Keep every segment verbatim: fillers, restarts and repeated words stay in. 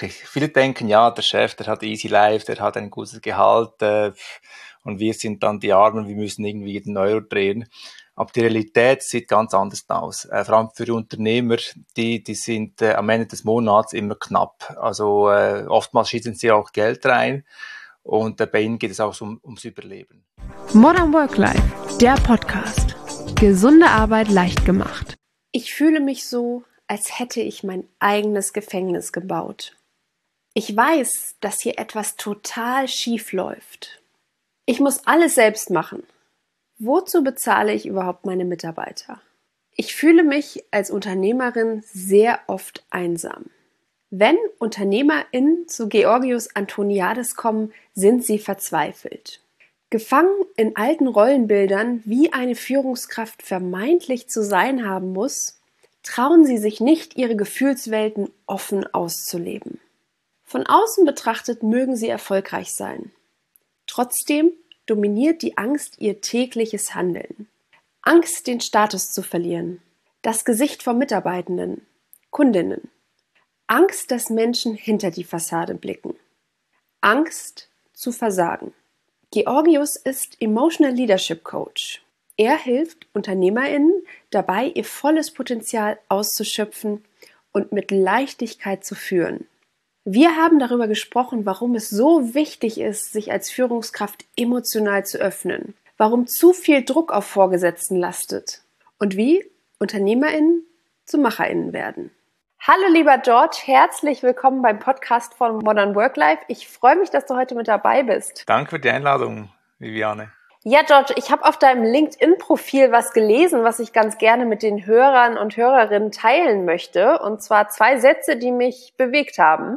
wirklich. Viele denken, ja, der Chef, der hat easy life, der hat ein gutes Gehalt äh, und wir sind dann die Armen, wir müssen irgendwie jeden Euro drehen. Aber die Realität sieht ganz anders aus. Äh, vor allem für die Unternehmer, die, die sind äh, am Ende des Monats immer knapp. Also äh, oftmals schießen sie auch Geld rein und äh, bei ihnen geht es auch um, ums Überleben. Modern Work Life, der Podcast. Gesunde Arbeit leicht gemacht. Ich fühle mich so, als hätte ich mein eigenes Gefängnis gebaut. Ich weiß, dass hier etwas total schief läuft. Ich muss alles selbst machen. Wozu bezahle ich überhaupt meine Mitarbeiter? Ich fühle mich als Unternehmerin sehr oft einsam. Wenn UnternehmerInnen zu Georgios Antoniadis kommen, sind sie verzweifelt. Gefangen in alten Rollenbildern, wie eine Führungskraft vermeintlich zu sein haben muss, trauen sie sich nicht, ihre Gefühlswelten offen auszuleben. Von außen betrachtet mögen sie erfolgreich sein. Trotzdem dominiert die Angst ihr tägliches Handeln. Angst, den Status zu verlieren, das Gesicht vor Mitarbeitenden, Kundinnen. Angst, dass Menschen hinter die Fassade blicken. Angst, zu versagen. Georgios ist Emotional Leadership Coach. Er hilft UnternehmerInnen dabei, ihr volles Potenzial auszuschöpfen und mit Leichtigkeit zu führen. Wir haben darüber gesprochen, warum es so wichtig ist, sich als Führungskraft emotional zu öffnen, warum zu viel Druck auf Vorgesetzten lastet und wie UnternehmerInnen zu MacherInnen werden. Hallo lieber George, herzlich willkommen beim Podcast von Modern Work Life. Ich freue mich, dass du heute mit dabei bist. Danke für die Einladung, Viviane. Ja, George, ich habe auf deinem LinkedIn-Profil was gelesen, was ich ganz gerne mit den Hörern und Hörerinnen teilen möchte. Und zwar zwei Sätze, die mich bewegt haben.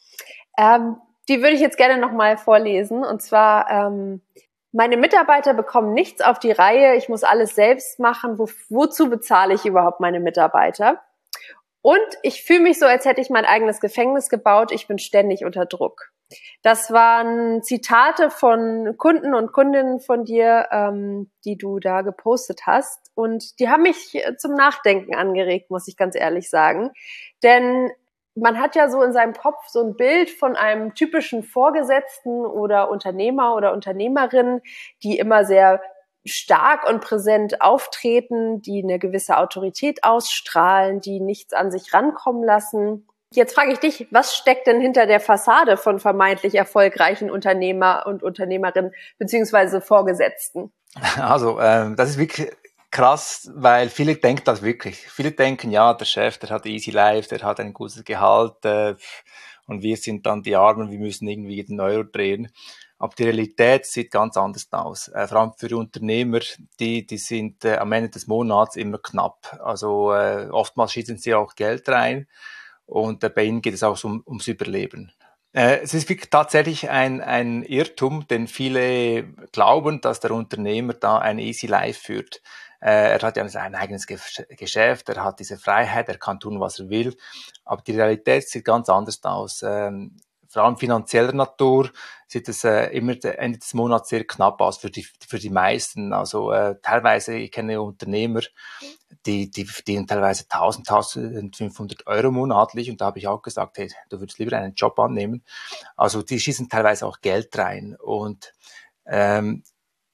Ähm, die würde ich jetzt gerne nochmal vorlesen. Und zwar, ähm, meine Mitarbeiter bekommen nichts auf die Reihe. Ich muss alles selbst machen. Wo, wozu bezahle ich überhaupt meine Mitarbeiter? Und ich fühle mich so, als hätte ich mein eigenes Gefängnis gebaut. Ich bin ständig unter Druck. Das waren Zitate von Kunden und Kundinnen von dir, ähm, die du da gepostet hast. Und die haben mich zum Nachdenken angeregt, muss ich ganz ehrlich sagen. Denn man hat ja so in seinem Kopf so ein Bild von einem typischen Vorgesetzten oder Unternehmer oder Unternehmerin, die immer sehr stark und präsent auftreten, die eine gewisse Autorität ausstrahlen, die nichts an sich rankommen lassen. Jetzt frage ich dich, was steckt denn hinter der Fassade von vermeintlich erfolgreichen Unternehmer und Unternehmerinnen beziehungsweise Vorgesetzten? Also, ähm, das ist wirklich krass, weil viele denken das wirklich. Viele denken, ja, der Chef, der hat easy life, der hat ein gutes Gehalt äh, und wir sind dann die Armen, wir müssen irgendwie jeden Euro drehen. Aber die Realität sieht ganz anders aus. Äh, vor allem für die Unternehmer, die, die sind äh, am Ende des Monats immer knapp. Also äh, oftmals schießen sie auch Geld rein und äh, bei ihnen geht es auch um, ums Überleben. Äh, es ist wirklich tatsächlich ein, ein Irrtum, denn viele glauben, dass der Unternehmer da ein easy life führt. Äh, er hat ja sein eigenes Geschäft, er hat diese Freiheit, er kann tun, was er will. Aber die Realität sieht ganz anders aus. Ähm, vor allem finanzieller Natur sieht es äh, immer Ende des Monats sehr knapp aus für die, für die meisten. Also äh, teilweise, ich kenne Unternehmer, die, die verdienen teilweise tausend, tausendfünfhundert Euro monatlich und da habe ich auch gesagt, hey, du würdest lieber einen Job annehmen. Also die schießen teilweise auch Geld rein und ähm,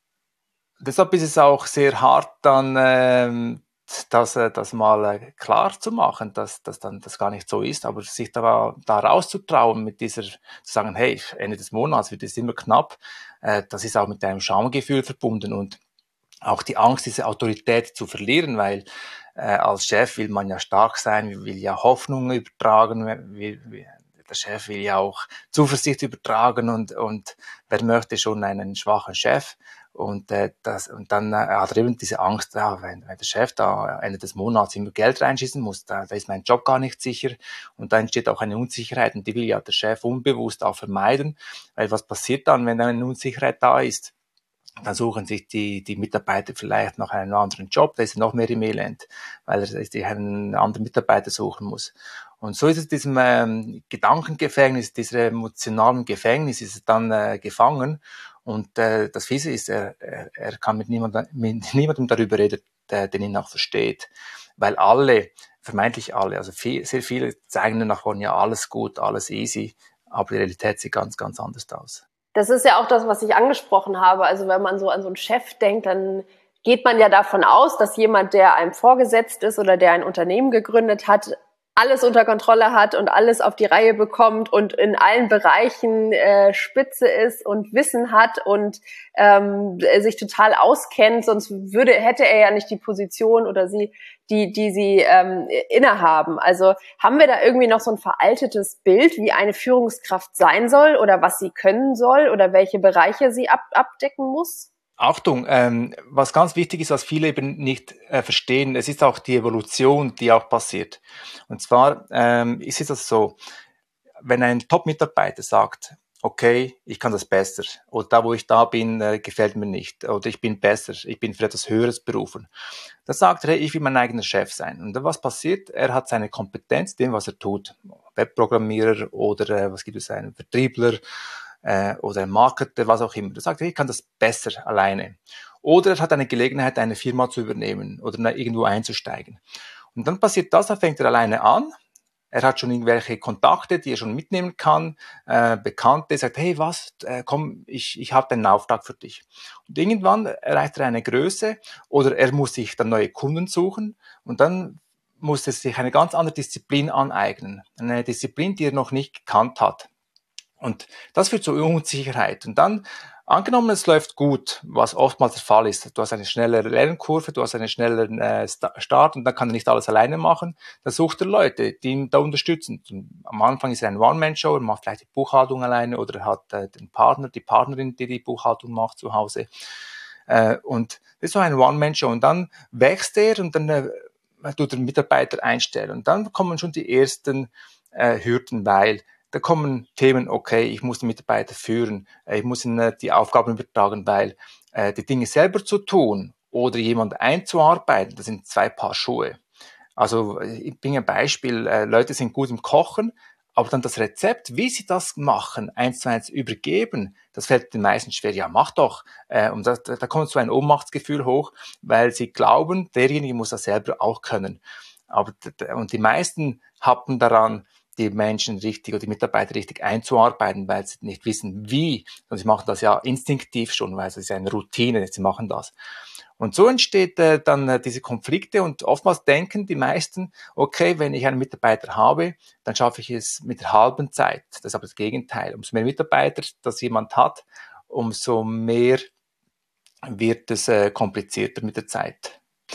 deshalb ist es auch sehr hart, dann ähm, das, äh, das mal äh, klar zu machen, dass, dass dann das gar nicht so ist, aber sich da, da rauszutrauen mit dieser, zu sagen, hey, Ende des Monats wird es immer knapp, äh, das ist auch mit einem Schamgefühl verbunden und auch die Angst, diese Autorität zu verlieren, weil äh, als Chef will man ja stark sein, will ja Hoffnung übertragen, will, will, der Chef will ja auch Zuversicht übertragen und, und wer möchte schon einen schwachen Chef? Und, äh, das, und dann äh, hat er eben diese Angst, ja, wenn, wenn der Chef da Ende des Monats immer Geld reinschießen muss, da, da ist mein Job gar nicht sicher und da entsteht auch eine Unsicherheit und die will ja der Chef unbewusst auch vermeiden, weil was passiert dann, wenn eine Unsicherheit da ist? Dann suchen sich die, die Mitarbeiter vielleicht nach einem anderen Job, da ist er noch mehr im Elend, weil er sich einen anderen Mitarbeiter suchen muss. Und so ist es diesem ähm, Gedankengefängnis, diesem emotionalen Gefängnis ist er dann äh, gefangen. Und äh, das Fiese ist, er, er, er kann mit niemandem, mit niemandem darüber reden, der, den ihn auch versteht. Weil alle vermeintlich alle, also viel, sehr viele zeigen nur nach vorne, ja, alles gut, alles easy, aber die Realität sieht ganz, ganz anders aus. Das ist ja auch das, was ich angesprochen habe. Also wenn man so an so einen Chef denkt, dann geht man ja davon aus, dass jemand, der einem vorgesetzt ist oder der ein Unternehmen gegründet hat, alles unter Kontrolle hat und alles auf die Reihe bekommt und in allen Bereichen äh, Spitze ist und Wissen hat und ähm, sich total auskennt, sonst würde hätte er ja nicht die Position oder sie, die die sie ähm, innehaben. Also haben wir da irgendwie noch so ein veraltetes Bild, wie eine Führungskraft sein soll oder was sie können soll oder welche Bereiche sie ab, abdecken muss? Achtung, ähm, was ganz wichtig ist, was viele eben nicht äh, verstehen, es ist auch die Evolution, die auch passiert. Und zwar ähm, ist es das so, wenn ein Top-Mitarbeiter sagt, okay, ich kann das besser, oder da, wo ich da bin, äh, gefällt mir nicht, oder ich bin besser, ich bin für etwas Höheres berufen, dann sagt er, hey, ich will mein eigener Chef sein. Und dann was passiert? Er hat seine Kompetenz, dem, was er tut, Webprogrammierer oder äh, was gibt es, einen Vertriebler, äh, oder ein Marketer, was auch immer. Er sagt, ich kann das besser alleine. Oder er hat eine Gelegenheit, eine Firma zu übernehmen oder irgendwo einzusteigen. Und dann passiert das, dann fängt er alleine an. Er hat schon irgendwelche Kontakte, die er schon mitnehmen kann, äh, Bekannte, sagt, hey, was, äh, komm, ich, ich habe einen Auftrag für dich. Und irgendwann erreicht er eine Größe oder er muss sich dann neue Kunden suchen und dann muss er sich eine ganz andere Disziplin aneignen. Eine Disziplin, die er noch nicht gekannt hat. Und das führt zu Unsicherheit. Und dann, angenommen, es läuft gut, was oftmals der Fall ist, du hast eine schnellere Lernkurve, du hast einen schnelleren äh, Start und dann kann er nicht alles alleine machen, dann sucht er Leute, die ihn da unterstützen. Am Anfang ist er ein One-Man-Show, er macht vielleicht die Buchhaltung alleine oder er hat äh, den Partner, die Partnerin, die die Buchhaltung macht zu Hause. Äh, und das ist so ein One-Man-Show. Und dann wächst er und dann äh, tut er Mitarbeiter einstellen. Und dann kommen schon die ersten äh, Hürden, weil da kommen Themen, okay, ich muss den Mitarbeiter führen, ich muss ihm äh, die Aufgaben übertragen, weil äh, die Dinge selber zu tun oder jemand einzuarbeiten, das sind zwei Paar Schuhe. Also ich bringe ein Beispiel, äh, Leute sind gut im Kochen, aber dann das Rezept, wie sie das machen, eins zu eins übergeben, das fällt den meisten schwer. Ja, mach doch. Äh, und das, da kommt so ein Ohnmachtsgefühl hoch, weil sie glauben, derjenige muss das selber auch können. Aber und die meisten happen daran, die Menschen richtig oder die Mitarbeiter richtig einzuarbeiten, weil sie nicht wissen, wie. Und sie machen das ja instinktiv schon, weil es ist ja eine Routine, sie machen das. Und so entsteht äh, dann äh, diese Konflikte und oftmals denken die meisten, okay, wenn ich einen Mitarbeiter habe, dann schaffe ich es mit der halben Zeit. Das ist aber das Gegenteil. Umso mehr Mitarbeiter das jemand hat, umso mehr wird es äh, komplizierter mit der Zeit.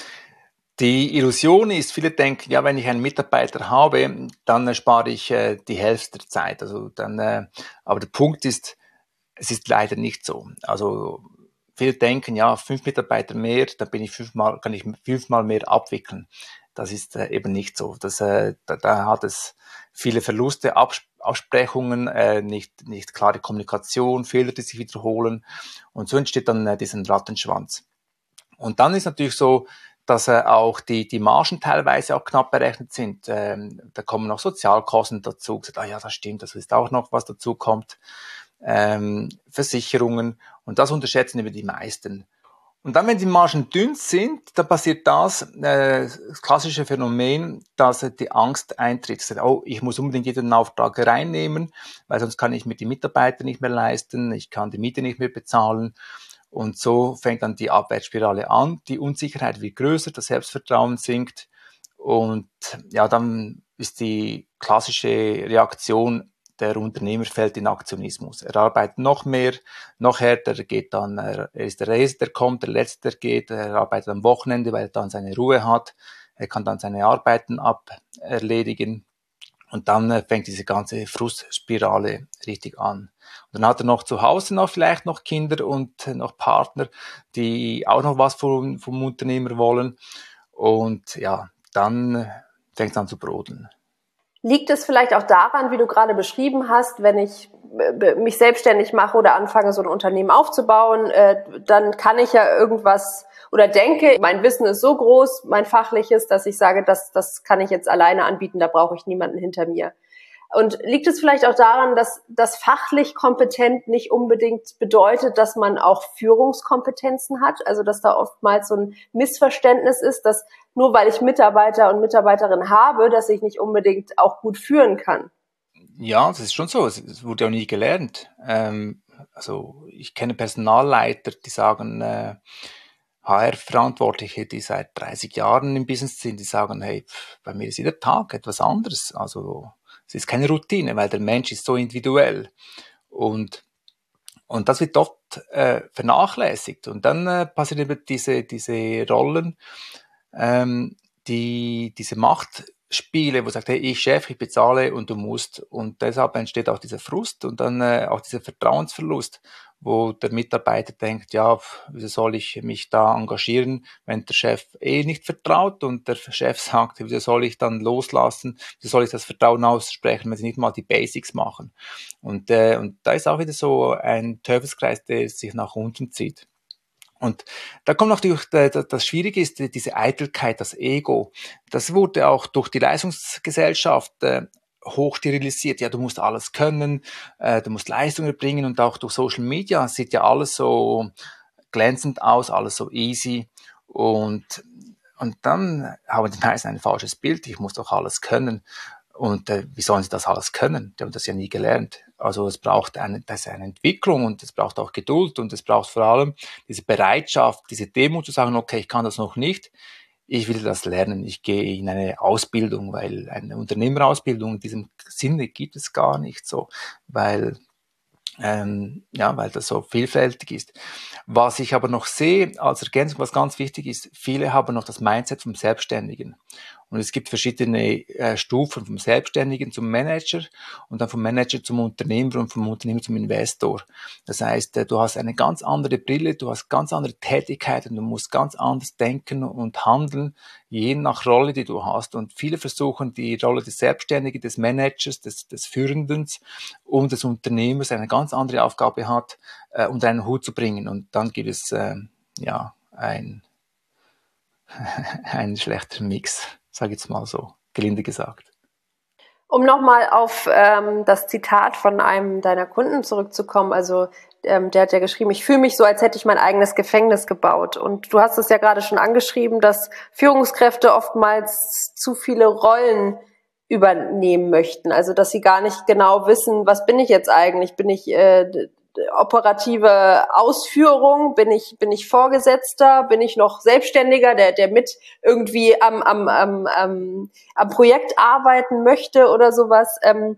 Die Illusion ist, viele denken, ja, wenn ich einen Mitarbeiter habe, dann äh, spare ich äh, die Hälfte der Zeit. Also dann, äh, aber der Punkt ist, es ist leider nicht so. Also viele denken, ja, fünf Mitarbeiter mehr, dann bin ich fünfmal, kann ich fünfmal mehr abwickeln. Das ist äh, eben nicht so. Das, äh, da, da hat es viele Verluste, Abs- Absprechungen, äh, nicht, nicht klare Kommunikation, Fehler, die sich wiederholen. Und so entsteht dann äh, diesen Rattenschwanz. Und dann ist natürlich so, dass äh, auch die, die Margen teilweise auch knapp berechnet sind. Ähm, da kommen noch Sozialkosten dazu. Gesagt, ah ja, das stimmt, das ist auch noch, was dazu kommt. Ähm, Versicherungen. Und das unterschätzen über die meisten. Und dann, wenn die Margen dünn sind, dann passiert das, äh, das klassische Phänomen, dass äh, die Angst eintritt. Sagt, oh, ich muss unbedingt jeden Auftrag reinnehmen, weil sonst kann ich mir die Mitarbeiter nicht mehr leisten, ich kann die Miete nicht mehr bezahlen. Und so fängt dann die Abwärtsspirale an. Die Unsicherheit wird größer, das Selbstvertrauen sinkt. Und ja, dann ist die klassische Reaktion, der Unternehmer fällt in Aktionismus. Er arbeitet noch mehr, noch härter, er geht dann, er ist der Erste, der kommt, der Letzte, der geht, er arbeitet am Wochenende, weil er dann seine Ruhe hat. Er kann dann seine Arbeiten aberledigen. Und dann äh, fängt diese ganze Frustspirale richtig an. Und dann hat er noch zu Hause noch vielleicht noch Kinder und äh, noch Partner, die auch noch was vom, vom Unternehmer wollen. Und ja, dann fängt es an zu brodeln. Liegt es vielleicht auch daran, wie du gerade beschrieben hast, wenn ich mich selbstständig mache oder anfange, so ein Unternehmen aufzubauen, äh, dann kann ich ja irgendwas oder denke, mein Wissen ist so groß, mein fachliches, dass ich sage, das, das kann ich jetzt alleine anbieten, da brauche ich niemanden hinter mir. Und liegt es vielleicht auch daran, dass das fachlich kompetent nicht unbedingt bedeutet, dass man auch Führungskompetenzen hat? Also dass da oftmals so ein Missverständnis ist, dass nur weil ich Mitarbeiter und Mitarbeiterinnen habe, dass ich nicht unbedingt auch gut führen kann. Ja, das ist schon so. Es, es wurde auch nie gelernt. Ähm, also ich kenne Personalleiter, die sagen, äh, H R-Verantwortliche, die seit dreißig Jahren im Business sind, die sagen, hey, pff, bei mir ist jeder Tag etwas anderes. Also es ist keine Routine, weil der Mensch ist so individuell. Und und das wird oft äh, vernachlässigt. Und dann äh, passieren eben diese diese Rollen, ähm, die diese Machtspiele, wo sagt, hey, ich Chef, ich bezahle und du musst. Und deshalb entsteht auch dieser Frust und dann äh, auch dieser Vertrauensverlust, wo der Mitarbeiter denkt, ja, wieso soll ich mich da engagieren, wenn der Chef eh nicht vertraut und der Chef sagt, wieso soll ich dann loslassen, wieso soll ich das Vertrauen aussprechen, wenn sie nicht mal die Basics machen. Und, äh, und da ist auch wieder so ein Teufelskreis, der sich nach unten zieht. Und da kommt natürlich, das Schwierige ist diese Eitelkeit, das Ego. Das wurde auch durch die Leistungsgesellschaft äh, hoch sterilisiert. Ja, du musst alles können, äh, du musst Leistungen erbringen und auch durch Social Media sieht ja alles so glänzend aus, alles so easy. Und, und dann haben die meisten ein falsches Bild. Ich muss doch alles können. Und äh, wie sollen sie das alles können? Die haben das ja nie gelernt. Also es braucht eine, das ist eine Entwicklung und es braucht auch Geduld und es braucht vor allem diese Bereitschaft, diese Demut zu sagen, okay, ich kann das noch nicht, ich will das lernen, ich gehe in eine Ausbildung, weil eine Unternehmerausbildung in diesem Sinne gibt es gar nicht so, weil ähm, ja, weil das so vielfältig ist. Was ich aber noch sehe als Ergänzung, was ganz wichtig ist, viele haben noch das Mindset vom Selbstständigen. Und es gibt verschiedene äh, Stufen vom Selbstständigen zum Manager und dann vom Manager zum Unternehmer und vom Unternehmer zum Investor. Das heißt, äh, du hast eine ganz andere Brille, du hast ganz andere Tätigkeiten, du musst ganz anders denken und handeln, je nach Rolle, die du hast. Und viele versuchen die Rolle des Selbstständigen, des Managers, des, des Führenden und des Unternehmers eine ganz andere Aufgabe hat, äh, unter einen Hut zu bringen. Und dann gibt es äh, ja ein ein schlechter Mix, sage ich jetzt mal so, gelinde gesagt. Um nochmal auf ähm, das Zitat von einem deiner Kunden zurückzukommen, also ähm, der hat ja geschrieben, ich fühle mich so, als hätte ich mein eigenes Gefängnis gebaut. Und du hast es ja gerade schon angeschrieben, dass Führungskräfte oftmals zu viele Rollen übernehmen möchten, also dass sie gar nicht genau wissen, was bin ich jetzt eigentlich? Bin ich äh, operative Ausführung, bin ich bin ich Vorgesetzter, bin ich noch Selbstständiger, der der mit irgendwie am am am am, am Projekt arbeiten möchte oder sowas. Ähm,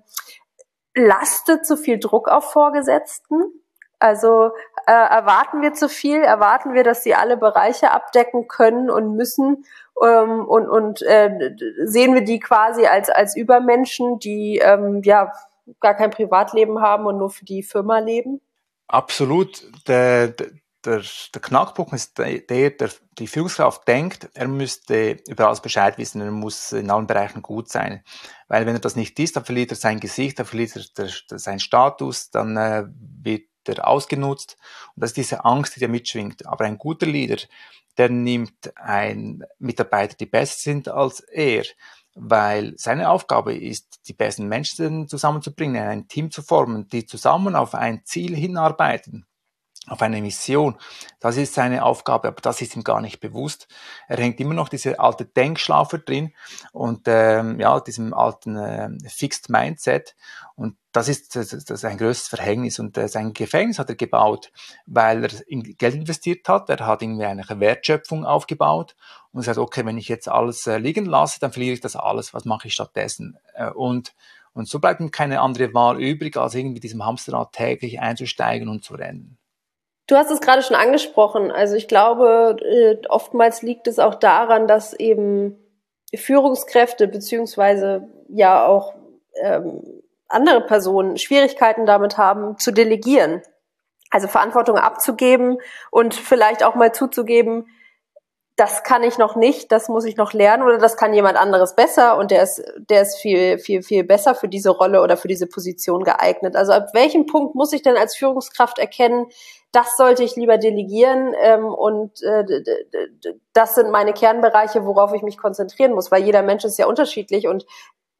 lastet zu viel Druck auf Vorgesetzten? Also äh, erwarten wir zu viel? Erwarten wir, dass sie alle Bereiche abdecken können und müssen? Ähm, und und äh, sehen wir die quasi als als Übermenschen, die ähm, ja gar kein Privatleben haben und nur für die Firma leben? Absolut. Der, der, der, der Knackpunkt ist der, der die Führungskraft denkt, er müsste über alles Bescheid wissen, er muss in allen Bereichen gut sein. Weil wenn er das nicht ist, dann verliert er sein Gesicht, dann verliert er der, der, seinen Status, dann äh, wird er ausgenutzt. Und das ist diese Angst, die da mitschwingt. Aber ein guter Leader, der nimmt einen Mitarbeiter, die besser sind als er, weil seine Aufgabe ist, die besten Menschen zusammenzubringen, ein Team zu formen, die zusammen auf ein Ziel hinarbeiten, auf eine Mission. Das ist seine Aufgabe, aber das ist ihm gar nicht bewusst. Er hängt immer noch diese alte Denkschlaufe drin und ähm, ja, diesem alten äh, Fixed Mindset. Und das ist, das ist ein größtes Verhängnis. Und äh, sein Gefängnis hat er gebaut, weil er in Geld investiert hat. Er hat irgendwie eine Wertschöpfung aufgebaut und sagt, okay, wenn ich jetzt alles äh, liegen lasse, dann verliere ich das alles. Was mache ich stattdessen? Äh, und und so bleibt ihm keine andere Wahl übrig, als irgendwie diesem Hamsterrad täglich einzusteigen und zu rennen. Du hast es gerade schon angesprochen. Also ich glaube, oftmals liegt es auch daran, dass eben Führungskräfte beziehungsweise ja auch ähm, andere Personen Schwierigkeiten damit haben, zu delegieren. Also Verantwortung abzugeben und vielleicht auch mal zuzugeben, das kann ich noch nicht, das muss ich noch lernen oder das kann jemand anderes besser und der ist, der ist viel, viel, viel besser für diese Rolle oder für diese Position geeignet. Also ab welchem Punkt muss ich denn als Führungskraft erkennen, das sollte ich lieber delegieren ähm, und äh, das sind meine Kernbereiche, worauf ich mich konzentrieren muss, weil jeder Mensch ist ja unterschiedlich und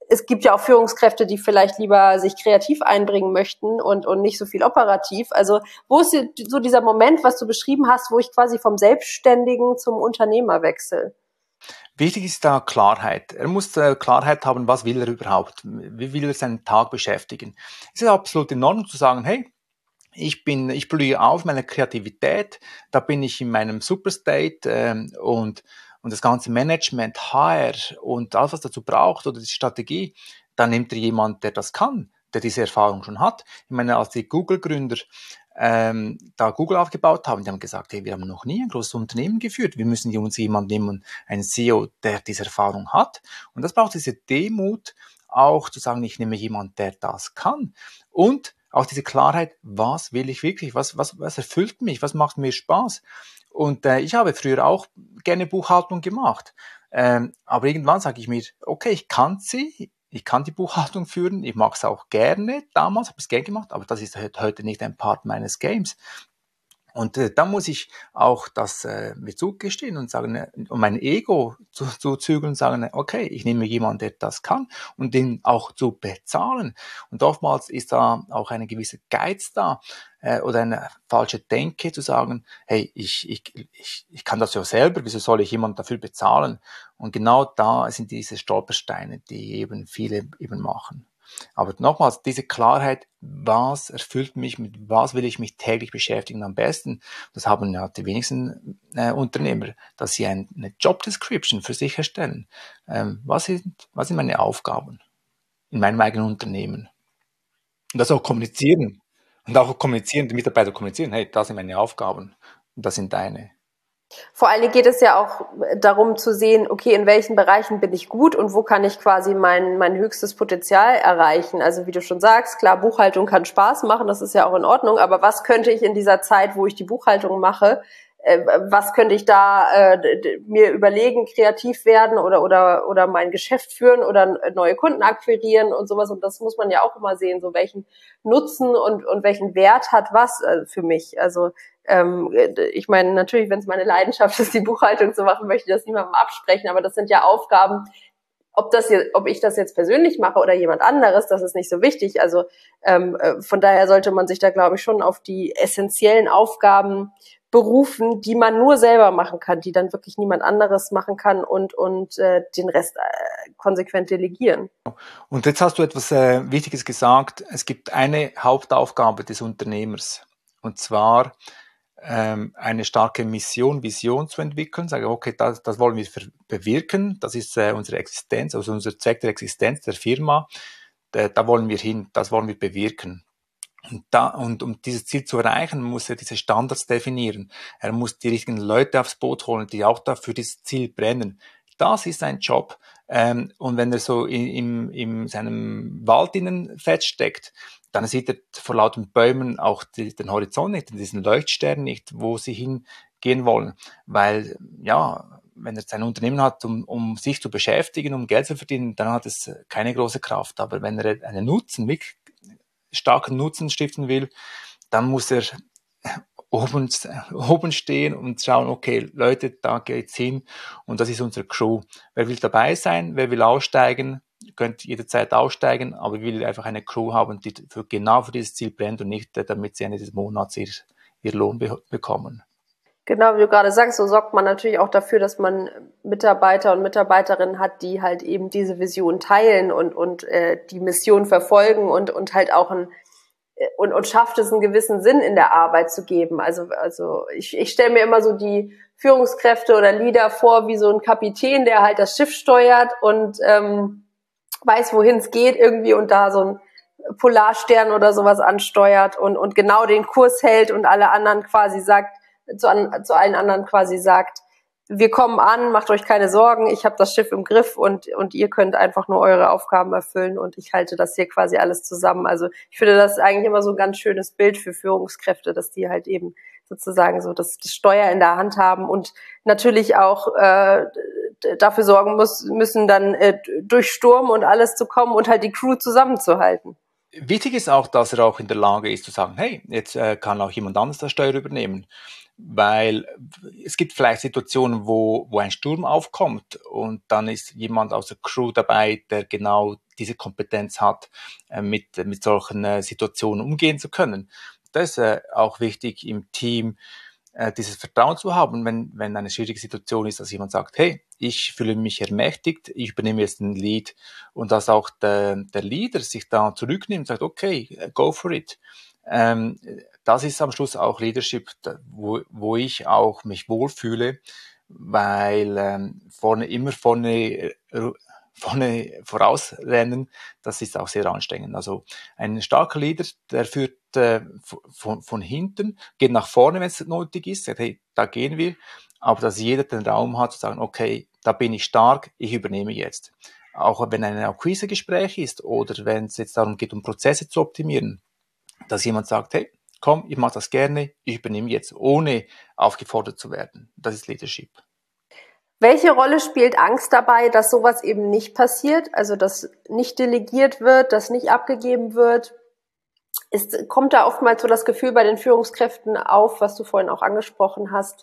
es gibt ja auch Führungskräfte, die vielleicht lieber sich kreativ einbringen möchten und, und nicht so viel operativ. Also wo ist so dieser Moment, was du beschrieben hast, wo ich quasi vom Selbstständigen zum Unternehmer wechsle? Wichtig ist da Klarheit. Er muss äh, Klarheit haben, was will er überhaupt? Wie will er seinen Tag beschäftigen? Es ist absolut in Ordnung zu sagen, hey, ich bin, ich blühe auf meiner Kreativität, da bin ich in meinem Superstate ähm, und, und das ganze Management, H R und alles, was dazu braucht oder die Strategie, da nimmt er jemand, der das kann, der diese Erfahrung schon hat. Ich meine, als die Google-Gründer ähm, da Google aufgebaut haben, die haben gesagt, hey, wir haben noch nie ein großes Unternehmen geführt, wir müssen uns jemanden nehmen, einen C E O, der diese Erfahrung hat. Und das braucht diese Demut, auch zu sagen, ich nehme jemanden, der das kann. Und auch diese Klarheit, was will ich wirklich, was, was, was erfüllt mich, was macht mir Spaß. Und äh, ich habe früher auch gerne Buchhaltung gemacht. Ähm, aber irgendwann sage ich mir, okay, ich kann sie, ich kann die Buchhaltung führen, ich mache es auch gerne, damals habe ich es gerne gemacht, aber das ist heute nicht ein Part meines Games. Und äh, da muss ich auch das äh, mir zugestehen und sagen, äh, um mein Ego zu, zu zügeln und sagen, okay, ich nehme jemanden, der das kann und den auch zu bezahlen. Und oftmals ist da auch eine gewisse Geiz da äh, oder eine falsche Denke zu sagen, hey, ich, ich, ich, ich kann das ja selber, wieso soll ich jemanden dafür bezahlen? Und genau da sind diese Stolpersteine, die eben viele eben machen. Aber nochmals, diese Klarheit, was erfüllt mich, mit was will ich mich täglich beschäftigen am besten, das haben ja die wenigsten äh, Unternehmer, dass sie ein, eine Job Description für sich erstellen. Ähm, was sind, was sind meine Aufgaben in meinem eigenen Unternehmen? Und das auch kommunizieren. Und auch kommunizieren, die Mitarbeiter kommunizieren, hey, das sind meine Aufgaben und das sind deine. Vor allem geht es ja auch darum zu sehen, okay, in welchen Bereichen bin ich gut und wo kann ich quasi mein, mein höchstes Potenzial erreichen. Also wie du schon sagst, klar, Buchhaltung kann Spaß machen, das ist ja auch in Ordnung, aber was könnte ich in dieser Zeit, wo ich die Buchhaltung mache, äh, was könnte ich da äh, mir überlegen, kreativ werden oder, oder, oder mein Geschäft führen oder neue Kunden akquirieren und sowas. Und das muss man ja auch immer sehen, so welchen Nutzen und, und welchen Wert hat was äh, für mich. Also Ähm, ich meine, natürlich, wenn es meine Leidenschaft ist, die Buchhaltung zu machen, möchte ich das niemandem absprechen, aber das sind ja Aufgaben, ob das jetzt, ob ich das jetzt persönlich mache oder jemand anderes, das ist nicht so wichtig. Also ähm, von daher sollte man sich da, glaube ich, schon auf die essentiellen Aufgaben berufen, die man nur selber machen kann, die dann wirklich niemand anderes machen kann und und äh, den Rest äh, konsequent delegieren. Und jetzt hast du etwas äh, Wichtiges gesagt. Es gibt eine Hauptaufgabe des Unternehmers, und zwar ähm, eine starke Mission, Vision zu entwickeln, sage, okay, das, das wollen wir bewirken, das ist äh, unsere Existenz, also unser Zweck der Existenz der Firma, da, da wollen wir hin, das wollen wir bewirken. Und, da, und um dieses Ziel zu erreichen, muss er diese Standards definieren. Er muss die richtigen Leute aufs Boot holen, die auch dafür dieses Ziel brennen. Das ist sein Job. Ähm, und wenn er so in, in, in seinem Wald innen feststeckt, dann sieht er vor lauter Bäumen auch die, den Horizont nicht, diesen Leuchtstern nicht, wo sie hingehen wollen. Weil, ja, wenn er sein Unternehmen hat, um, um sich zu beschäftigen, um Geld zu verdienen, dann hat es keine große Kraft. Aber wenn er einen Nutzen, wirklich starken Nutzen stiften will, dann muss er oben, oben stehen und schauen, okay, Leute, da geht's hin und das ist unsere Crew. Wer will dabei sein, wer will aussteigen, könnt jederzeit aussteigen, aber will einfach eine Crew haben, die für, genau für dieses Ziel brennt und nicht, damit sie Ende des Monats ihr, ihr Lohn be- bekommen. Genau, wie du gerade sagst, so sorgt man natürlich auch dafür, dass man Mitarbeiter und Mitarbeiterinnen hat, die halt eben diese Vision teilen und und äh, die Mission verfolgen und und halt auch ein und und schafft es einen gewissen Sinn in der Arbeit zu geben. Also also ich ich stelle mir immer so die Führungskräfte oder Leader vor wie so ein Kapitän, der halt das Schiff steuert und ähm, weiß, wohin es geht irgendwie und da so ein Polarstern oder sowas ansteuert und und genau den Kurs hält und alle anderen quasi sagt zu, an, zu allen anderen quasi sagt, wir kommen an, macht euch keine Sorgen, ich habe das Schiff im Griff und und ihr könnt einfach nur eure Aufgaben erfüllen und ich halte das hier quasi alles zusammen. Also ich finde das eigentlich immer so ein ganz schönes Bild für Führungskräfte, dass die halt eben sozusagen so das, das Steuer in der Hand haben und natürlich auch äh, dafür sorgen muss, müssen, dann äh, durch Sturm und alles zu kommen und halt die Crew zusammenzuhalten. Wichtig ist auch, dass er auch in der Lage ist zu sagen, hey, jetzt äh, kann auch jemand anderes das Steuer übernehmen. Weil es gibt vielleicht Situationen, wo, wo ein Sturm aufkommt und dann ist jemand aus der Crew dabei, der genau diese Kompetenz hat, äh, mit, mit solchen äh, Situationen umgehen zu können. Das ist äh, auch wichtig im Team, äh, dieses Vertrauen zu haben, wenn, wenn eine schwierige Situation ist, dass jemand sagt, hey, ich fühle mich ermächtigt, ich übernehme jetzt den Lead und dass auch der, der Leader sich da zurücknimmt und sagt, okay, go for it. Ähm, das ist am Schluss auch Leadership, wo, wo ich auch mich wohlfühle, weil ähm, vorne immer vorne, äh, vorne vorausrennen, das ist auch sehr anstrengend. Also ein starker Leader, der führt äh, von, von hinten, geht nach vorne, wenn es nötig ist, sagt, hey, da gehen wir, aber dass jeder den Raum hat zu sagen, okay, da bin ich stark, ich übernehme jetzt. Auch wenn ein Akquisegespräch ist oder wenn es jetzt darum geht, um Prozesse zu optimieren, dass jemand sagt, hey, komm, ich mache das gerne, ich übernehme jetzt, ohne aufgefordert zu werden. Das ist Leadership. Welche Rolle spielt Angst dabei, dass sowas eben nicht passiert, also dass nicht delegiert wird, dass nicht abgegeben wird? Ist, kommt da oftmals so das Gefühl bei den Führungskräften auf, was du vorhin auch angesprochen hast,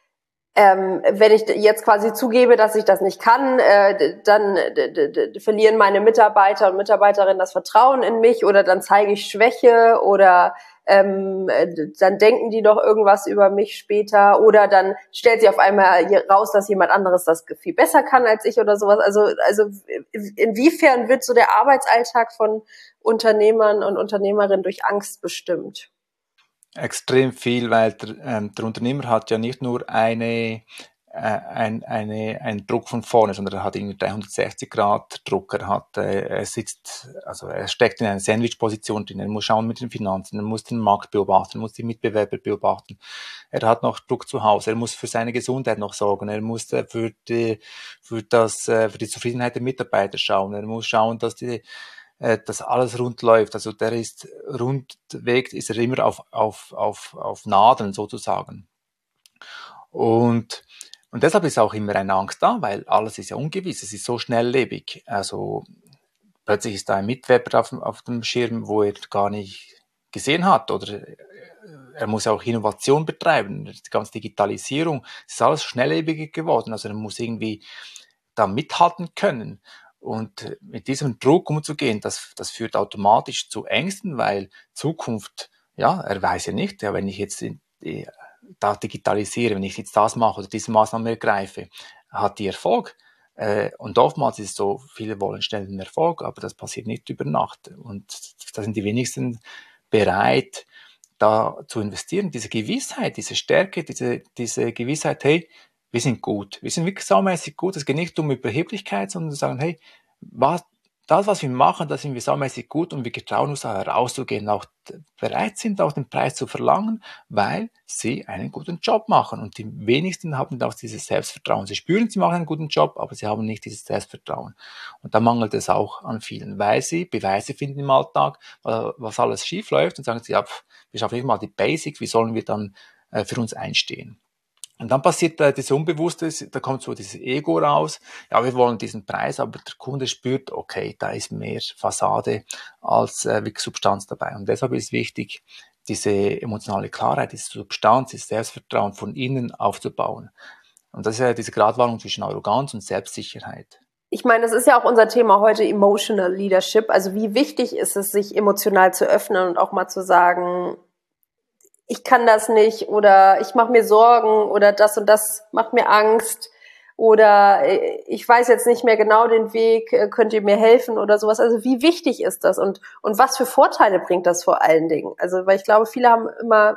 ähm, wenn ich jetzt quasi zugebe, dass ich das nicht kann, äh, dann d- d- d- verlieren meine Mitarbeiter und Mitarbeiterinnen das Vertrauen in mich oder dann zeige ich Schwäche oder ähm, äh, dann denken die doch irgendwas über mich später oder dann stellt sich auf einmal raus, dass jemand anderes das viel besser kann als ich oder sowas. Also, also inwiefern wird so der Arbeitsalltag von Unternehmern und Unternehmerinnen durch Angst bestimmt? Extrem viel, weil der, ähm, der Unternehmer hat ja nicht nur eine, äh, ein, eine, einen Druck von vorne, sondern er hat irgendwie dreihundertsechzig Grad Druck. Er hat, äh, er sitzt, also er steckt in einer Sandwich-Position drin. Er muss schauen mit den Finanzen, er muss den Markt beobachten, er muss die Mitbewerber beobachten. Er hat noch Druck zu Hause, er muss für seine Gesundheit noch sorgen, er muss äh, für die, für das, äh, für die Zufriedenheit der Mitarbeiter schauen, er muss schauen, dass die dass alles rund läuft. Also der ist rundweg, ist er immer auf, auf, auf, auf Nadeln sozusagen. Und, und deshalb ist auch immer eine Angst da, weil alles ist ja ungewiss, es ist so schnelllebig. Also plötzlich ist da ein Mitbewerber auf, auf dem Schirm, wo er gar nicht gesehen hat, oder er muss auch Innovation betreiben, die ganze Digitalisierung, es ist alles schnelllebiger geworden, also er muss irgendwie da mithalten können. Und mit diesem Druck umzugehen, das, das führt automatisch zu Ängsten, weil Zukunft, ja, er weiß ja nicht, ja, wenn ich jetzt in, die, da digitalisiere, wenn ich jetzt das mache oder diese Maßnahme ergreife, hat die Erfolg. Äh, und oftmals ist es so, viele wollen schnell den Erfolg, aber das passiert nicht über Nacht. Und da sind die wenigsten bereit, da zu investieren. Diese Gewissheit, diese Stärke, diese, diese Gewissheit, hey, wir sind gut. Wir sind wirklich saumäßig gut. Es geht nicht um Überheblichkeit, sondern zu sagen, hey, was, das, was wir machen, da sind wir saumäßig gut und wir getrauen uns da herauszugehen, auch bereit sind, auch den Preis zu verlangen, weil sie einen guten Job machen. Und die wenigsten haben auch dieses Selbstvertrauen. Sie spüren, sie machen einen guten Job, aber sie haben nicht dieses Selbstvertrauen. Und da mangelt es auch an vielen, weil sie Beweise finden im Alltag, was alles schief läuft und sagen sie, ja, wir schaffen nicht mal die Basics, wie sollen wir dann äh, für uns einstehen? Und dann passiert äh, das Unbewusste, da kommt so dieses Ego raus. Ja, wir wollen diesen Preis, aber der Kunde spürt, okay, da ist mehr Fassade als äh, wirklich Substanz dabei. Und deshalb ist wichtig, diese emotionale Klarheit, diese Substanz, dieses Selbstvertrauen von innen aufzubauen. Und das ist ja diese Gratwanderung zwischen Arroganz und Selbstsicherheit. Ich meine, das ist ja auch unser Thema heute, Emotional Leadership. Also wie wichtig ist es, sich emotional zu öffnen und auch mal zu sagen, ich kann das nicht oder ich mache mir Sorgen oder das und das macht mir Angst oder ich weiß jetzt nicht mehr genau den Weg, könnt ihr mir helfen oder sowas. Also wie wichtig ist das und und was für Vorteile bringt das vor allen Dingen? Also weil ich glaube, viele haben immer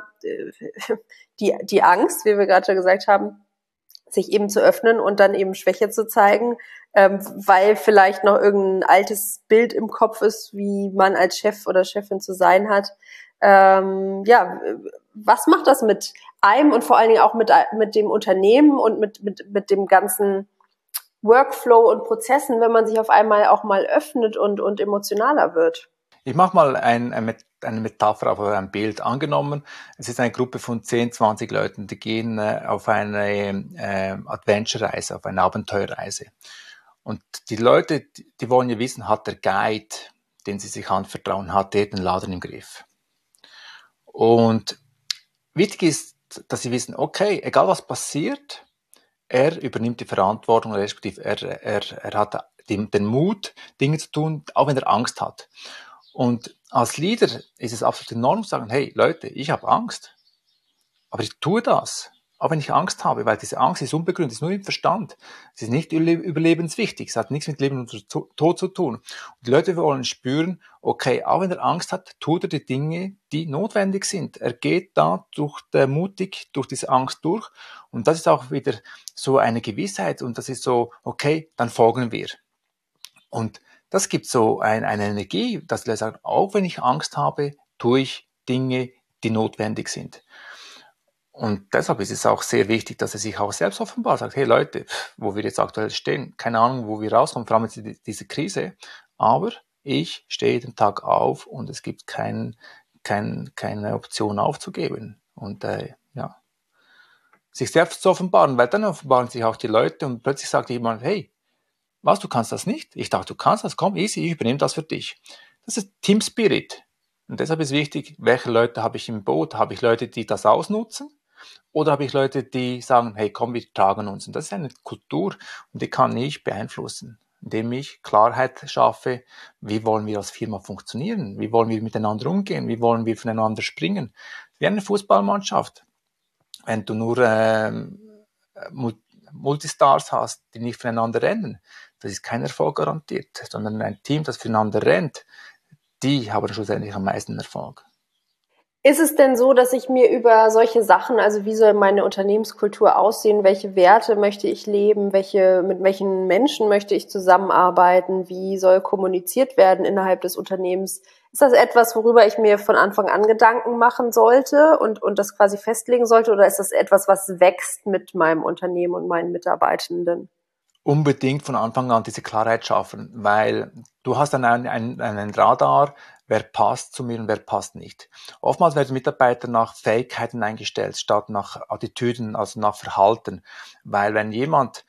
die die Angst, wie wir gerade schon gesagt haben, sich eben zu öffnen und dann eben Schwäche zu zeigen, ähm, weil vielleicht noch irgendein altes Bild im Kopf ist, wie man als Chef oder Chefin zu sein hat. Ähm, ja, was macht das mit einem und vor allen Dingen auch mit, mit dem Unternehmen und mit, mit, mit dem ganzen Workflow und Prozessen, wenn man sich auf einmal auch mal öffnet und, und emotionaler wird? Ich mache mal ein, ein, eine Metapher oder ein Bild. Angenommen, es ist eine Gruppe von zehn, zwanzig Leuten, die gehen äh, auf eine äh, Adventure-Reise, auf eine Abenteuerreise. Und die Leute, die, die wollen ja wissen, hat der Guide, den sie sich anvertrauen, hat der den Laden im Griff? Und wichtig ist, dass sie wissen, okay, egal was passiert, er übernimmt die Verantwortung, respektive er, er, er hat den, den Mut, Dinge zu tun, auch wenn er Angst hat. Und als Leader ist es absolut in Ordnung zu sagen, hey Leute, ich habe Angst, aber ich tue das, auch wenn ich Angst habe, weil diese Angst ist unbegründet, ist nur im Verstand. Es ist nicht überlebenswichtig, es hat nichts mit Leben und Tod zu tun. Und die Leute wollen spüren, okay, auch wenn er Angst hat, tut er die Dinge, die notwendig sind. Er geht da durch, äh, mutig durch diese Angst durch. Und das ist auch wieder so eine Gewissheit und das ist so, okay, dann folgen wir. Und das gibt so ein, eine Energie, dass die Leute sagen, auch wenn ich Angst habe, tue ich Dinge, die notwendig sind. Und deshalb ist es auch sehr wichtig, dass er sich auch selbst offenbart sagt, hey Leute, wo wir jetzt aktuell stehen, keine Ahnung, wo wir rauskommen, vor allem jetzt diese Krise, aber ich stehe jeden Tag auf und es gibt kein, kein, keine Option aufzugeben. Und äh, ja, sich selbst zu offenbaren, weil dann offenbaren sich auch die Leute und plötzlich sagt jemand, hey, was, du kannst das nicht? Ich dachte, du kannst das, komm, easy, ich übernehme das für dich. Das ist Team Spirit. Und deshalb ist wichtig, welche Leute habe ich im Boot? Habe ich Leute, die das ausnutzen? Oder habe ich Leute, die sagen, hey, komm, wir tragen uns. Und das ist eine Kultur und die kann ich beeinflussen, indem ich Klarheit schaffe, wie wollen wir als Firma funktionieren, wie wollen wir miteinander umgehen, wie wollen wir voneinander springen. Wie eine Fußballmannschaft. Wenn du nur ähm, Multistars hast, die nicht voneinander rennen, das ist kein Erfolg garantiert, sondern ein Team, das voneinander rennt, die haben schlussendlich am meisten Erfolg. Ist es denn so, dass ich mir über solche Sachen, also wie soll meine Unternehmenskultur aussehen, welche Werte möchte ich leben, welche, mit welchen Menschen möchte ich zusammenarbeiten, wie soll kommuniziert werden innerhalb des Unternehmens? Ist das etwas, worüber ich mir von Anfang an Gedanken machen sollte und, und das quasi festlegen sollte, oder ist das etwas, was wächst mit meinem Unternehmen und meinen Mitarbeitenden? Unbedingt von Anfang an diese Klarheit schaffen, weil du hast dann einen, einen, einen Radar, wer passt zu mir und wer passt nicht. Oftmals werden Mitarbeiter nach Fähigkeiten eingestellt, statt nach Attitüden, also nach Verhalten. Weil wenn jemand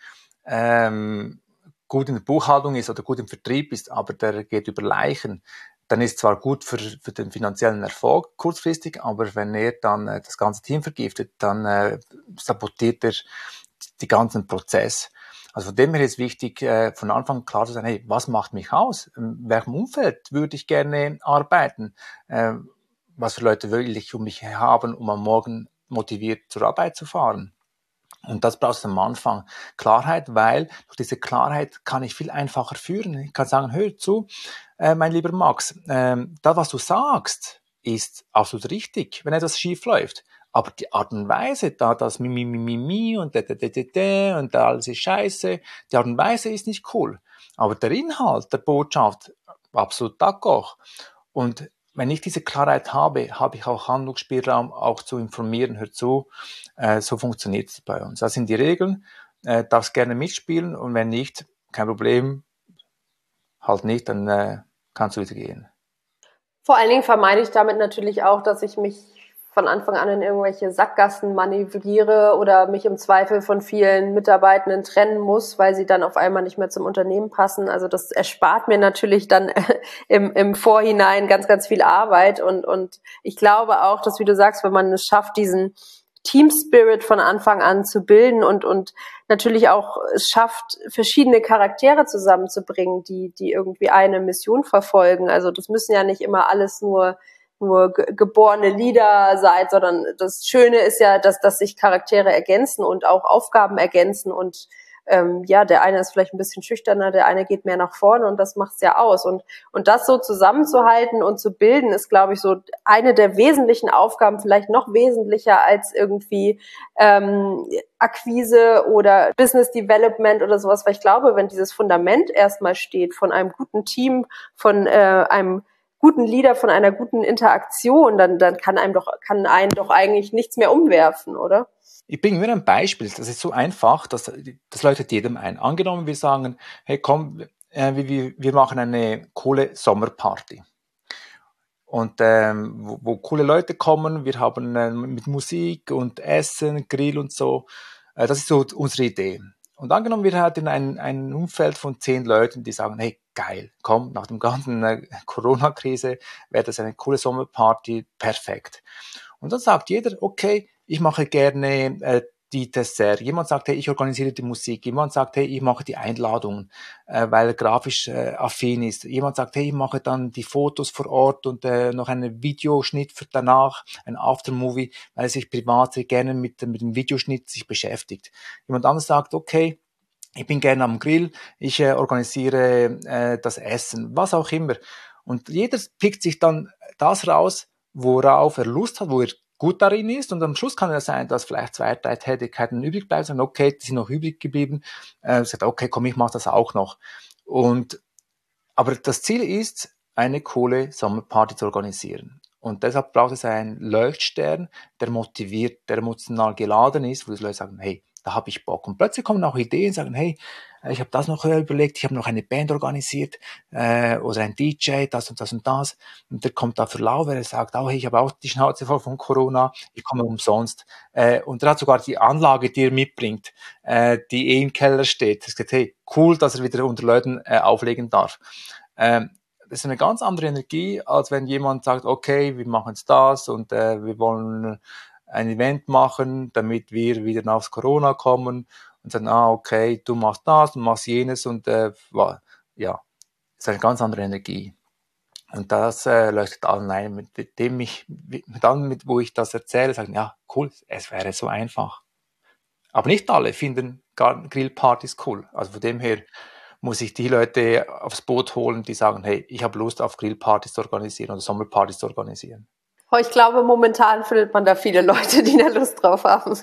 ähm, gut in der Buchhaltung ist oder gut im Vertrieb ist, aber der geht über Leichen, dann ist zwar gut für, für den finanziellen Erfolg kurzfristig, aber wenn er dann äh, das ganze Team vergiftet, dann äh, sabotiert er den ganzen Prozess. Also von dem her ist wichtig, äh, von Anfang an klar zu sein, hey, was macht mich aus? In welchem Umfeld würde ich gerne arbeiten? Äh, was für Leute will ich um mich haben, um am Morgen motiviert zur Arbeit zu fahren? Und das brauchst du am Anfang. Klarheit, weil durch diese Klarheit kann ich viel einfacher führen. Ich kann sagen, hör zu, äh, mein lieber Max, äh, das, was du sagst, ist absolut richtig, wenn etwas schief läuft. Aber die Art und Weise, da das mi, mi, mi, mi, mi und da, da, da, da, da und da alles ist scheiße, die Art und Weise ist nicht cool. Aber der Inhalt der Botschaft, absolut d'accord. Und wenn ich diese Klarheit habe, habe ich auch Handlungsspielraum, auch zu informieren, hör zu, äh, so funktioniert es bei uns. Das sind die Regeln, äh, darfst gerne mitspielen und wenn nicht, kein Problem, halt nicht, dann äh, kannst du wieder gehen. Vor allen Dingen vermeide ich damit natürlich auch, dass ich mich von Anfang an in irgendwelche Sackgassen manövriere oder mich im Zweifel von vielen Mitarbeitenden trennen muss, weil sie dann auf einmal nicht mehr zum Unternehmen passen. Also das erspart mir natürlich dann im, im Vorhinein ganz, ganz viel Arbeit. Und, und ich glaube auch, dass, wie du sagst, wenn man es schafft, diesen Team Spirit von Anfang an zu bilden und, und natürlich auch es schafft, verschiedene Charaktere zusammenzubringen, die, die irgendwie eine Mission verfolgen. Also das müssen ja nicht immer alles nur nur ge- geborene Leader seid, sondern das Schöne ist ja, dass, dass sich Charaktere ergänzen und auch Aufgaben ergänzen und ähm, ja, der eine ist vielleicht ein bisschen schüchterner, der eine geht mehr nach vorne und das macht's ja aus. Und, und das so zusammenzuhalten und zu bilden, ist, glaube ich, so eine der wesentlichen Aufgaben, vielleicht noch wesentlicher als irgendwie ähm, Akquise oder Business Development oder sowas, weil ich glaube, wenn dieses Fundament erstmal steht von einem guten Team, von äh, einem guten Leader, von einer guten Interaktion, dann, dann kann einem doch, kann einen doch eigentlich nichts mehr umwerfen, oder? Ich bringe mir ein Beispiel, das ist so einfach, dass das leuchtet jedem ein. Angenommen, wir sagen, hey komm, äh, wir, wir machen eine coole Sommerparty. Und ähm, wo, wo coole Leute kommen, wir haben äh, mit Musik und Essen, Grill und so. Äh, das ist so unsere Idee. Und angenommen, wir hatten ein, ein Umfeld von zehn Leuten, die sagen, hey, geil, komm, nach dem ganzen äh, Corona-Krise wäre das eine coole Sommerparty, perfekt. Und dann sagt jeder, okay, ich mache gerne äh, die Dessert. Jemand sagt, hey, ich organisiere die Musik. Jemand sagt, hey, ich mache die Einladungen, äh, weil er grafisch äh, affin ist. Jemand sagt, hey, ich mache dann die Fotos vor Ort und äh, noch einen Videoschnitt für danach, ein Aftermovie, weil er sich privat sehr gerne mit, mit dem Videoschnitt sich beschäftigt. Jemand anderes sagt, okay, ich bin gerne am Grill, ich äh, organisiere äh, das Essen, was auch immer. Und jeder pickt sich dann das raus, worauf er Lust hat, wo er gut darin ist. Und am Schluss kann es sein, dass vielleicht zwei, drei Tätigkeiten übrig bleiben, sagen, okay, die sind noch übrig geblieben. Äh, sagt, okay, komm, ich mache das auch noch. Und, aber das Ziel ist, eine coole Sommerparty zu organisieren. Und deshalb braucht es einen Leuchtstern, der motiviert, der emotional geladen ist, wo die Leute sagen, hey, da habe ich Bock. Und plötzlich kommen auch Ideen, sagen, hey, ich habe das noch überlegt, ich habe noch eine Band organisiert äh, oder ein D J, das und das und das. Und der kommt da für Lauber, er sagt, oh, hey, ich habe auch die Schnauze voll von Corona, ich komme umsonst. Äh, und er hat sogar die Anlage, die er mitbringt, äh, die eh im Keller steht. Er sagt, hey, cool, dass er wieder unter Leuten äh, auflegen darf. Ähm, das ist eine ganz andere Energie, als wenn jemand sagt, okay, wir machen jetzt das und äh, wir wollen ein Event machen, damit wir wieder aufs Corona kommen und sagen, ah, okay, du machst das, du machst jenes und äh, ja, ist eine ganz andere Energie. Und das äh, leuchtet allen ein, mit dem ich, mit allem, mit, wo ich das erzähle, sagen, ja, cool, es wäre so einfach. Aber nicht alle finden Grillpartys cool. Also von dem her muss ich die Leute aufs Boot holen, die sagen, hey, ich habe Lust auf Grillpartys zu organisieren oder Sommerpartys zu organisieren. Oh, ich glaube, momentan findet man da viele Leute, die da Lust drauf haben.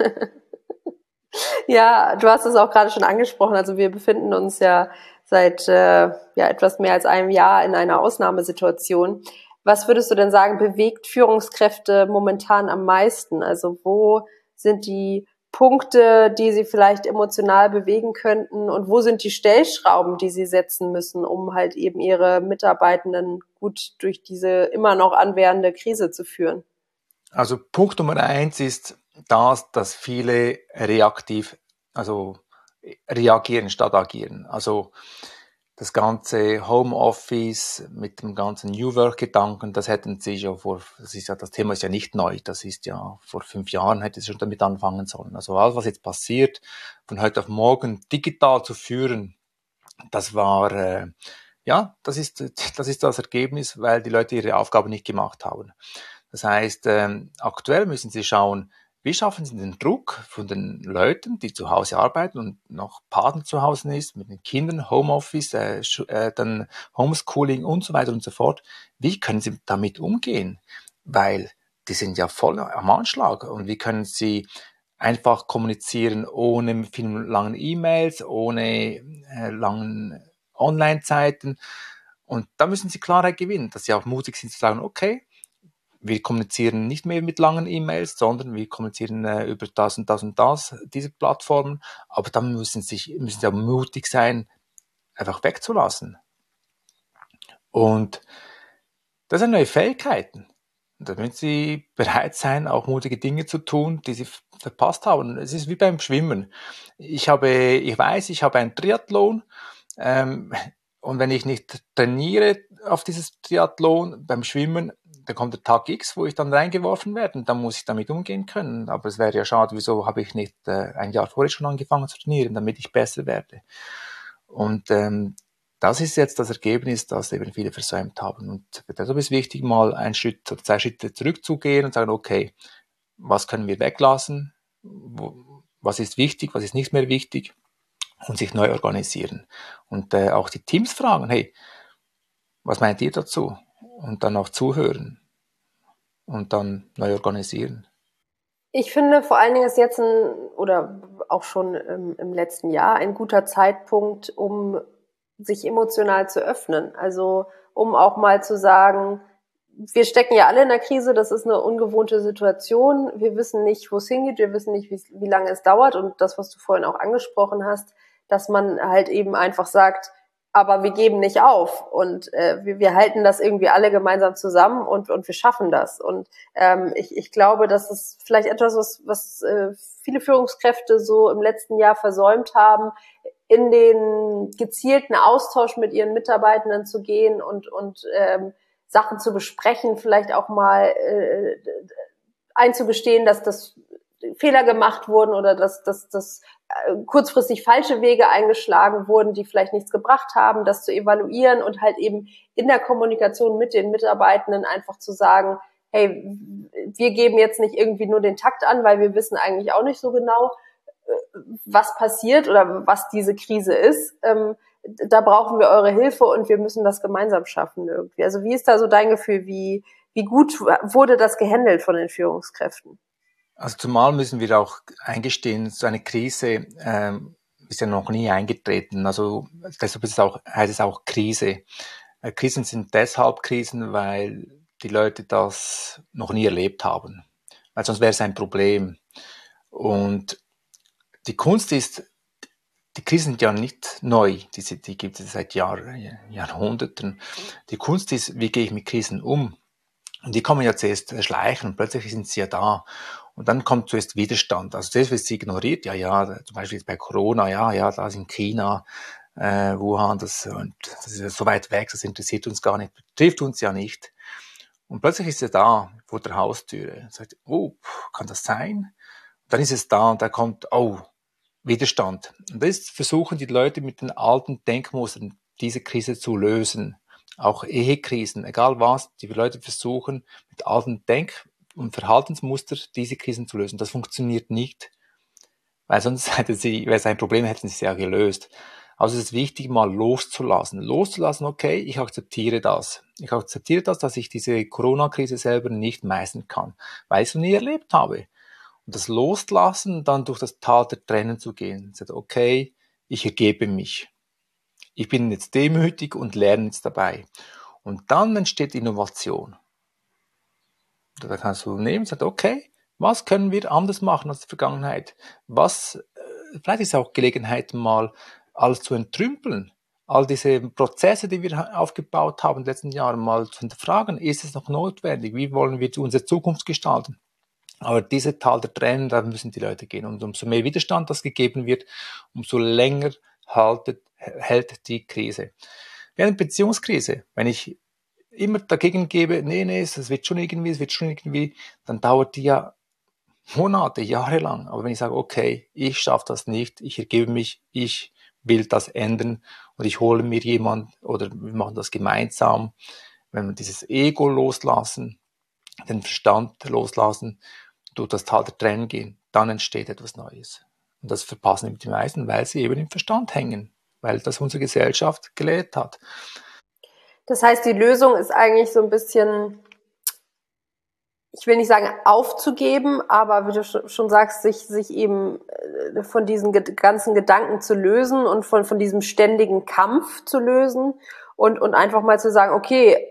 Ja, du hast es auch gerade schon angesprochen. Also wir befinden uns ja seit äh, ja etwas mehr als einem Jahr in einer Ausnahmesituation. Was würdest du denn sagen, bewegt Führungskräfte momentan am meisten? Also wo sind die Punkte, die sie vielleicht emotional bewegen könnten und wo sind die Stellschrauben, die sie setzen müssen, um halt eben ihre Mitarbeitenden gut durch diese immer noch anwährende Krise zu führen? Also Punkt Nummer eins ist das, dass viele reaktiv, also reagieren statt agieren. Also das ganze Homeoffice mit dem ganzen New Work-Gedanken, das hätten sie ja vor, das ist ja, das Thema ist ja nicht neu, das ist ja vor fünf Jahren hätte es schon damit anfangen sollen. Also alles, was jetzt passiert, von heute auf morgen digital zu führen, das war, äh, ja, das ist, das ist das Ergebnis, weil die Leute ihre Aufgabe nicht gemacht haben. Das heißt, ähm, aktuell müssen sie schauen, wie schaffen sie den Druck von den Leuten, die zu Hause arbeiten und noch Partner zu Hause ist, mit den Kindern, Homeoffice, äh, äh, dann Homeschooling und so weiter und so fort. Wie können sie damit umgehen? Weil die sind ja voll am Anschlag. Und wie können sie einfach kommunizieren ohne vielen langen E-Mails, ohne äh, langen Online-Zeiten? Und da müssen sie Klarheit gewinnen, dass sie auch mutig sind zu sagen, okay, wir kommunizieren nicht mehr mit langen E-Mails, sondern wir kommunizieren äh, über das und das und das, diese Plattformen. Aber dann müssen sie, müssen sie auch mutig sein, einfach wegzulassen. Und das sind neue Fähigkeiten. Und da müssen sie bereit sein, auch mutige Dinge zu tun, die sie verpasst haben. Es ist wie beim Schwimmen. Ich habe, ich weiß, ich habe einen Triathlon, ähm, und wenn ich nicht trainiere auf dieses Triathlon beim Schwimmen, dann kommt der Tag X, wo ich dann reingeworfen werde und dann muss ich damit umgehen können. Aber es wäre ja schade, wieso habe ich nicht äh, ein Jahr vorher schon angefangen zu trainieren, damit ich besser werde. Und ähm, das ist jetzt das Ergebnis, das eben viele versäumt haben. Und deshalb ist es wichtig, mal einen Schritt oder zwei Schritte zurückzugehen und sagen, okay, was können wir weglassen? Wo, was ist wichtig, was ist nicht mehr wichtig? Und sich neu organisieren. Und äh, auch die Teams fragen, hey, was meint ihr dazu? Und dann auch zuhören und dann neu organisieren. Ich finde vor allen Dingen ist jetzt ein, oder auch schon im, im letzten Jahr ein guter Zeitpunkt, um sich emotional zu öffnen. Also um auch mal zu sagen, wir stecken ja alle in der Krise, das ist eine ungewohnte Situation. Wir wissen nicht, wo es hingeht, wir wissen nicht, wie, wie lange es dauert. Und das, was du vorhin auch angesprochen hast, dass man halt eben einfach sagt, aber wir geben nicht auf und äh, wir, wir halten das irgendwie alle gemeinsam zusammen und und wir schaffen das. Und ähm, ich, ich glaube, das ist vielleicht etwas, was, was äh, viele Führungskräfte so im letzten Jahr versäumt haben, in den gezielten Austausch mit ihren Mitarbeitenden zu gehen und und ähm, Sachen zu besprechen, vielleicht auch mal äh, einzugestehen, dass das Fehler gemacht wurden oder dass, dass, dass äh, kurzfristig falsche Wege eingeschlagen wurden, die vielleicht nichts gebracht haben, das zu evaluieren und halt eben in der Kommunikation mit den Mitarbeitenden einfach zu sagen, hey, wir geben jetzt nicht irgendwie nur den Takt an, weil wir wissen eigentlich auch nicht so genau, was passiert oder was diese Krise ist. Ähm, da brauchen wir eure Hilfe und wir müssen das gemeinsam schaffen irgendwie. Also wie ist da so dein Gefühl? Wie, wie gut wurde das gehandelt von den Führungskräften? Also zumal müssen wir auch eingestehen, so eine Krise ähm, ist ja noch nie eingetreten. Also deshalb ist es auch, heißt es auch Krise. Äh, Krisen sind deshalb Krisen, weil die Leute das noch nie erlebt haben. Weil sonst wäre es ein Problem. Und die Kunst ist, die Krisen sind ja nicht neu, die, die gibt es seit Jahr, Jahrhunderten. Die Kunst ist, wie gehe ich mit Krisen um? Und die kommen ja zuerst schleichen und plötzlich sind sie ja da. Und dann kommt zuerst Widerstand. Also zuerst wird sie ignoriert, ja, ja, zum Beispiel bei Corona, ja, ja, da ist in China, äh, Wuhan, das, und das ist ja so weit weg, das interessiert uns gar nicht, betrifft uns ja nicht. Und plötzlich ist er da, vor der Haustüre. Sagt, oh, kann das sein? Und dann ist es da und da kommt, oh, Widerstand. Und das versuchen die Leute mit den alten Denkmustern, diese Krise zu lösen. Auch Ehekrisen, egal was, die Leute versuchen mit alten Denk- und Verhaltensmustern diese Krisen zu lösen. Das funktioniert nicht, weil sonst hätten sie, wäre es ein Problem, hätten sie es ja gelöst. Also es ist wichtig, mal loszulassen. Loszulassen, okay, ich akzeptiere das. Ich akzeptiere das, dass ich diese Corona-Krise selber nicht meistern kann, weil ich es noch nie erlebt habe. Und das Loslassen, dann durch das Tal der Tränen zu gehen. Sagt, okay, ich ergebe mich. Ich bin jetzt demütig und lerne jetzt dabei. Und dann entsteht Innovation. Da kannst du nehmen und sagen, okay, was können wir anders machen als die Vergangenheit? Was, vielleicht ist es auch Gelegenheit, mal alles zu entrümpeln. All diese Prozesse, die wir aufgebaut haben in den letzten Jahren, mal zu hinterfragen, ist es noch notwendig? Wie wollen wir unsere Zukunft gestalten? Aber diese Tal der Tränen, da müssen die Leute gehen. Und umso mehr Widerstand das gegeben wird, umso länger haltet, hält die Krise. Wie eine Beziehungskrise. Wenn ich immer dagegen gebe, nee, nee, es wird schon irgendwie, es wird schon irgendwie, dann dauert die ja Monate, Jahre lang. Aber wenn ich sage, okay, ich schaffe das nicht, ich ergebe mich, ich will das ändern und ich hole mir jemand oder wir machen das gemeinsam, wenn wir dieses Ego loslassen, den Verstand loslassen, durch das Tal der Tränen gehen, dann entsteht etwas Neues. Und das verpassen eben die meisten, weil sie eben im Verstand hängen, weil das unsere Gesellschaft gelehrt hat. Das heißt, die Lösung ist eigentlich so ein bisschen, ich will nicht sagen aufzugeben, aber wie du schon sagst, sich, sich eben von diesen ganzen Gedanken zu lösen und von, von diesem ständigen Kampf zu lösen und, und einfach mal zu sagen, okay,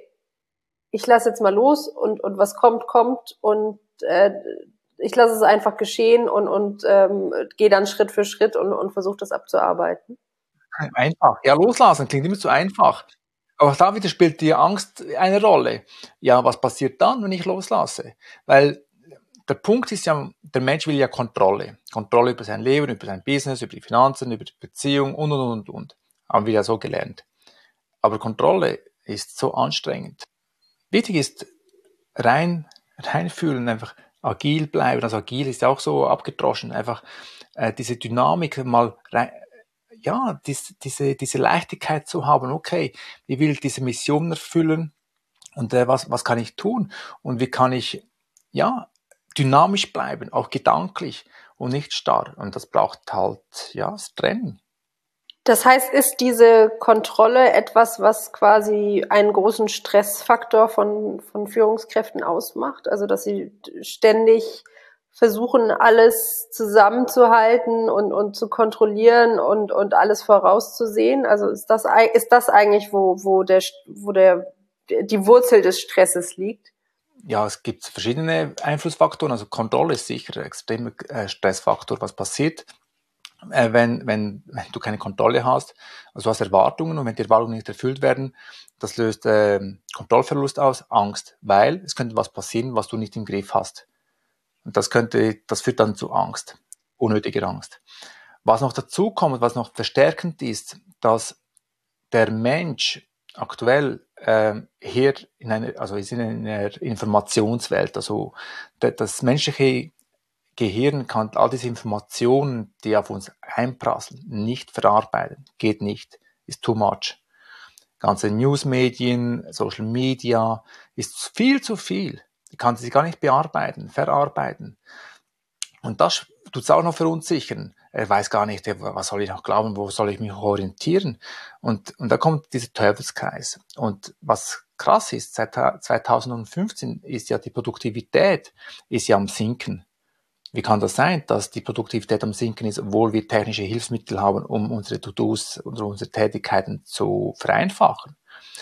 ich lasse jetzt mal los und, und was kommt, kommt und äh, ich lasse es einfach geschehen und, und ähm, gehe dann Schritt für Schritt und, und versuche das abzuarbeiten. Einfach. Ja, loslassen klingt immer zu einfach. Aber da wieder spielt die Angst eine Rolle. Ja, was passiert dann, wenn ich loslasse? Weil der Punkt ist ja, der Mensch will ja Kontrolle. Kontrolle über sein Leben, über sein Business, über die Finanzen, über die Beziehung und, und, und, und. Haben wir ja so gelernt. Aber Kontrolle ist so anstrengend. Wichtig ist rein, reinfühlen, einfach agil bleiben. Also agil ist ja auch so abgedroschen. Einfach äh, diese Dynamik mal rein, ja, dies, diese, diese Leichtigkeit zu haben, okay, wie will ich diese Mission erfüllen und äh, was, was kann ich tun und wie kann ich, ja, dynamisch bleiben, auch gedanklich und nicht starr. Und das braucht halt, ja, das Training. Das heißt, ist diese Kontrolle etwas, was quasi einen großen Stressfaktor von, von Führungskräften ausmacht? Also, dass sie ständig versuchen, alles zusammenzuhalten und, und zu kontrollieren und, und alles vorauszusehen? Also ist das, ist das eigentlich, wo, wo, der, wo der, die Wurzel des Stresses liegt? Ja, es gibt verschiedene Einflussfaktoren. Also Kontrolle ist sicher ein extremer äh, Stressfaktor. Was passiert, äh, wenn, wenn, wenn du keine Kontrolle hast? Also du hast Erwartungen und wenn die Erwartungen nicht erfüllt werden, das löst äh, Kontrollverlust aus, Angst, weil es könnte was passieren, was du nicht im Griff hast. Und das könnte, das führt dann zu Angst, unnötiger Angst. Was noch dazu kommt, was noch verstärkend ist, dass der Mensch aktuell äh, hier in einer, also ist in einer Informationswelt, also das menschliche Gehirn kann all diese Informationen, die auf uns einprasseln, nicht verarbeiten. Geht nicht. Ist too much. Ganze Newsmedien, Social Media, ist viel zu viel. Die kann sie gar nicht bearbeiten, verarbeiten. Und das tut es auch noch verunsichern. Er weiß gar nicht, was soll ich noch glauben, wo soll ich mich orientieren. Und, und da kommt dieser Teufelskreis. Und was krass ist, seit zweitausendfünfzehn ist ja die Produktivität ist ja am Sinken. Wie kann das sein, dass die Produktivität am Sinken ist, obwohl wir technische Hilfsmittel haben, um unsere To-Dos oder unsere Tätigkeiten zu vereinfachen?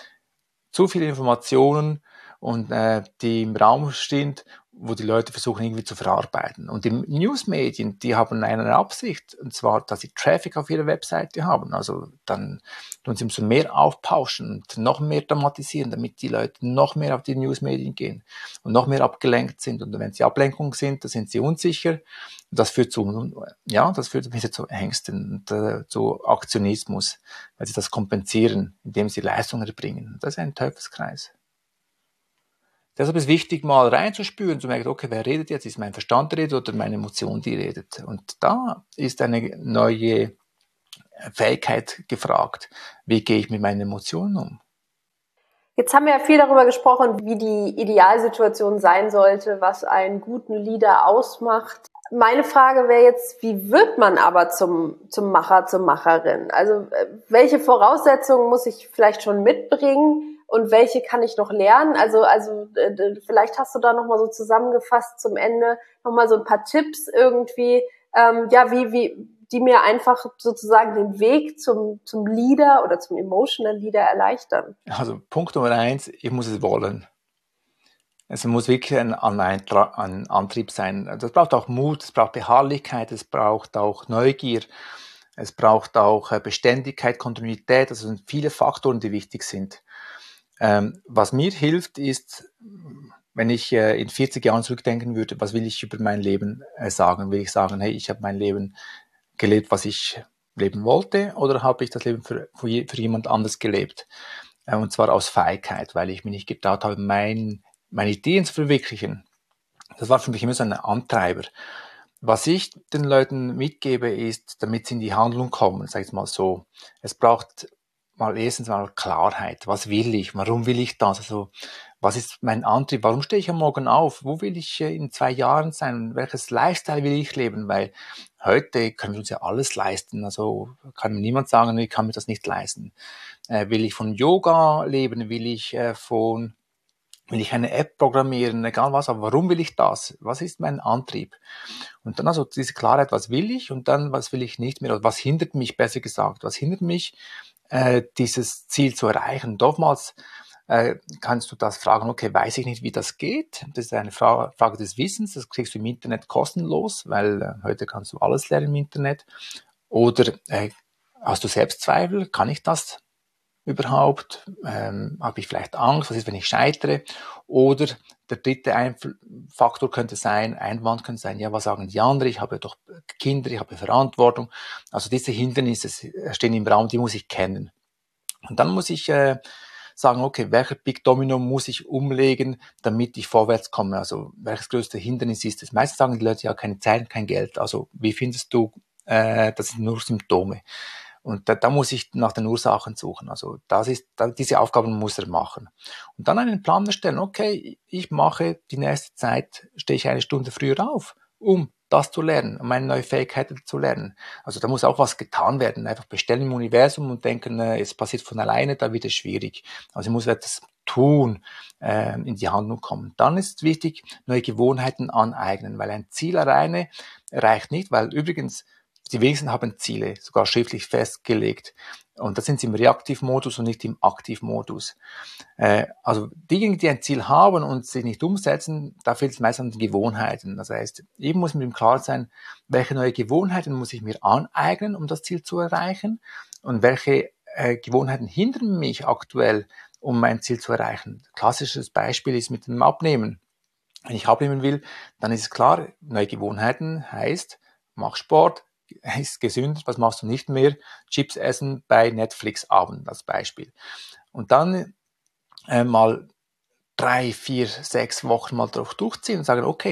Zu viele Informationen und äh, die im Raum stehen, wo die Leute versuchen irgendwie zu verarbeiten. Und die Newsmedien, die haben eine Absicht, und zwar, dass sie Traffic auf ihrer Webseite haben. Also dann tun sie umso mehr aufpauschen und noch mehr dramatisieren, damit die Leute noch mehr auf die Newsmedien gehen und noch mehr abgelenkt sind. Und wenn sie Ablenkung sind, dann sind sie unsicher. Und das führt zu, ja, das führt ein bisschen zu Ängsten und äh, zu Aktionismus, weil sie das kompensieren, indem sie Leistungen erbringen. Das ist ein Teufelskreis. Deshalb ist es wichtig, mal reinzuspüren, zu merken, okay, wer redet jetzt? Ist mein Verstand redet oder meine Emotion, die redet? Und da ist eine neue Fähigkeit gefragt. Wie gehe ich mit meinen Emotionen um? Jetzt haben wir ja viel darüber gesprochen, wie die Idealsituation sein sollte, was einen guten Leader ausmacht. Meine Frage wäre jetzt, wie wird man aber zum, zum Macher, zur Macherin? Also welche Voraussetzungen muss ich vielleicht schon mitbringen? Und welche kann ich noch lernen? Also, also äh, vielleicht hast du da nochmal so zusammengefasst zum Ende nochmal so ein paar Tipps irgendwie, ähm, ja, wie, wie, die mir einfach sozusagen den Weg zum, zum Leader oder zum Emotional Leader erleichtern. Also Punkt Nummer eins, ich muss es wollen. Es muss wirklich ein, ein Antrieb sein. Das braucht auch Mut, es braucht Beharrlichkeit, es braucht auch Neugier, es braucht auch Beständigkeit, Kontinuität. Das sind viele Faktoren, die wichtig sind. Ähm, was mir hilft, ist, wenn ich äh, in vierzig Jahren zurückdenken würde, was will ich über mein Leben äh, sagen? Will ich sagen, hey, ich habe mein Leben gelebt, was ich leben wollte, oder habe ich das Leben für, für, für jemand anderes gelebt? Äh, und zwar aus Feigheit, weil ich mir nicht getraut habe, mein, meine Ideen zu verwirklichen. Das war für mich immer so ein Antreiber. Was ich den Leuten mitgebe, ist, damit sie in die Handlung kommen, sag ich mal so, es braucht mal erstens mal Klarheit. Was will ich? Warum will ich das? Also, was ist mein Antrieb? Warum stehe ich am Morgen auf? Wo will ich in zwei Jahren sein? Welches Lifestyle will ich leben? Weil heute können wir uns ja alles leisten. Also kann mir niemand sagen, ich kann mir das nicht leisten. Äh, will ich von Yoga leben? Will ich äh, von Will ich eine App programmieren, egal was, aber warum will ich das? Was ist mein Antrieb? Und dann also diese Klarheit, was will ich und dann, was will ich nicht mehr? Oder was hindert mich, besser gesagt, was hindert mich, äh, dieses Ziel zu erreichen? Und oftmals äh, kannst du das fragen, okay, weiß ich nicht, wie das geht? Das ist eine Fra- Frage des Wissens, das kriegst du im Internet kostenlos, weil äh, heute kannst du alles lernen im Internet. Oder äh, hast du Selbstzweifel? Kann ich das überhaupt? Ähm, habe ich vielleicht Angst? Was ist, wenn ich scheitere? Oder der dritte Einfl- Faktor könnte sein, Einwand könnte sein, ja, was sagen die anderen? Ich habe doch Kinder, ich habe Verantwortung. Also diese Hindernisse stehen im Raum, die muss ich kennen. Und dann muss ich äh, sagen, okay, welcher Big Domino muss ich umlegen, damit ich vorwärts komme? Also welches größte Hindernis ist es? Meistens sagen die Leute, ja, keine Zeit, kein Geld. Also wie findest du, äh, das sind nur Symptome. Und da, da muss ich nach den Ursachen suchen. Also das ist, da, diese Aufgaben muss er machen. Und dann einen Plan erstellen. Okay, ich mache die nächste Zeit, stehe ich eine Stunde früher auf, um das zu lernen, um meine neue Fähigkeiten zu lernen. Also da muss auch was getan werden. Einfach bestellen im Universum und denken, äh, es passiert von alleine, da wird es schwierig. Also ich muss etwas tun, äh, in die Handlung kommen. Dann ist wichtig, neue Gewohnheiten aneignen, weil ein Ziel alleine reicht nicht, weil übrigens die wenigsten haben Ziele, sogar schriftlich festgelegt. Und da sind sie im Reaktivmodus und nicht im Aktivmodus. Äh, also diejenigen, die ein Ziel haben und sich nicht umsetzen, da fehlt es meist an den Gewohnheiten. Das heißt, eben muss mir im Klaren sein, welche neue Gewohnheiten muss ich mir aneignen, um das Ziel zu erreichen, und welche äh, Gewohnheiten hindern mich aktuell, um mein Ziel zu erreichen. Klassisches Beispiel ist mit dem Abnehmen. Wenn ich abnehmen will, dann ist es klar, neue Gewohnheiten heißt, mach Sport, ist gesünder, was machst du nicht mehr? Chips essen bei Netflix-Abend als Beispiel. Und dann äh, mal drei, vier, sechs Wochen mal drauf durchziehen und sagen, okay,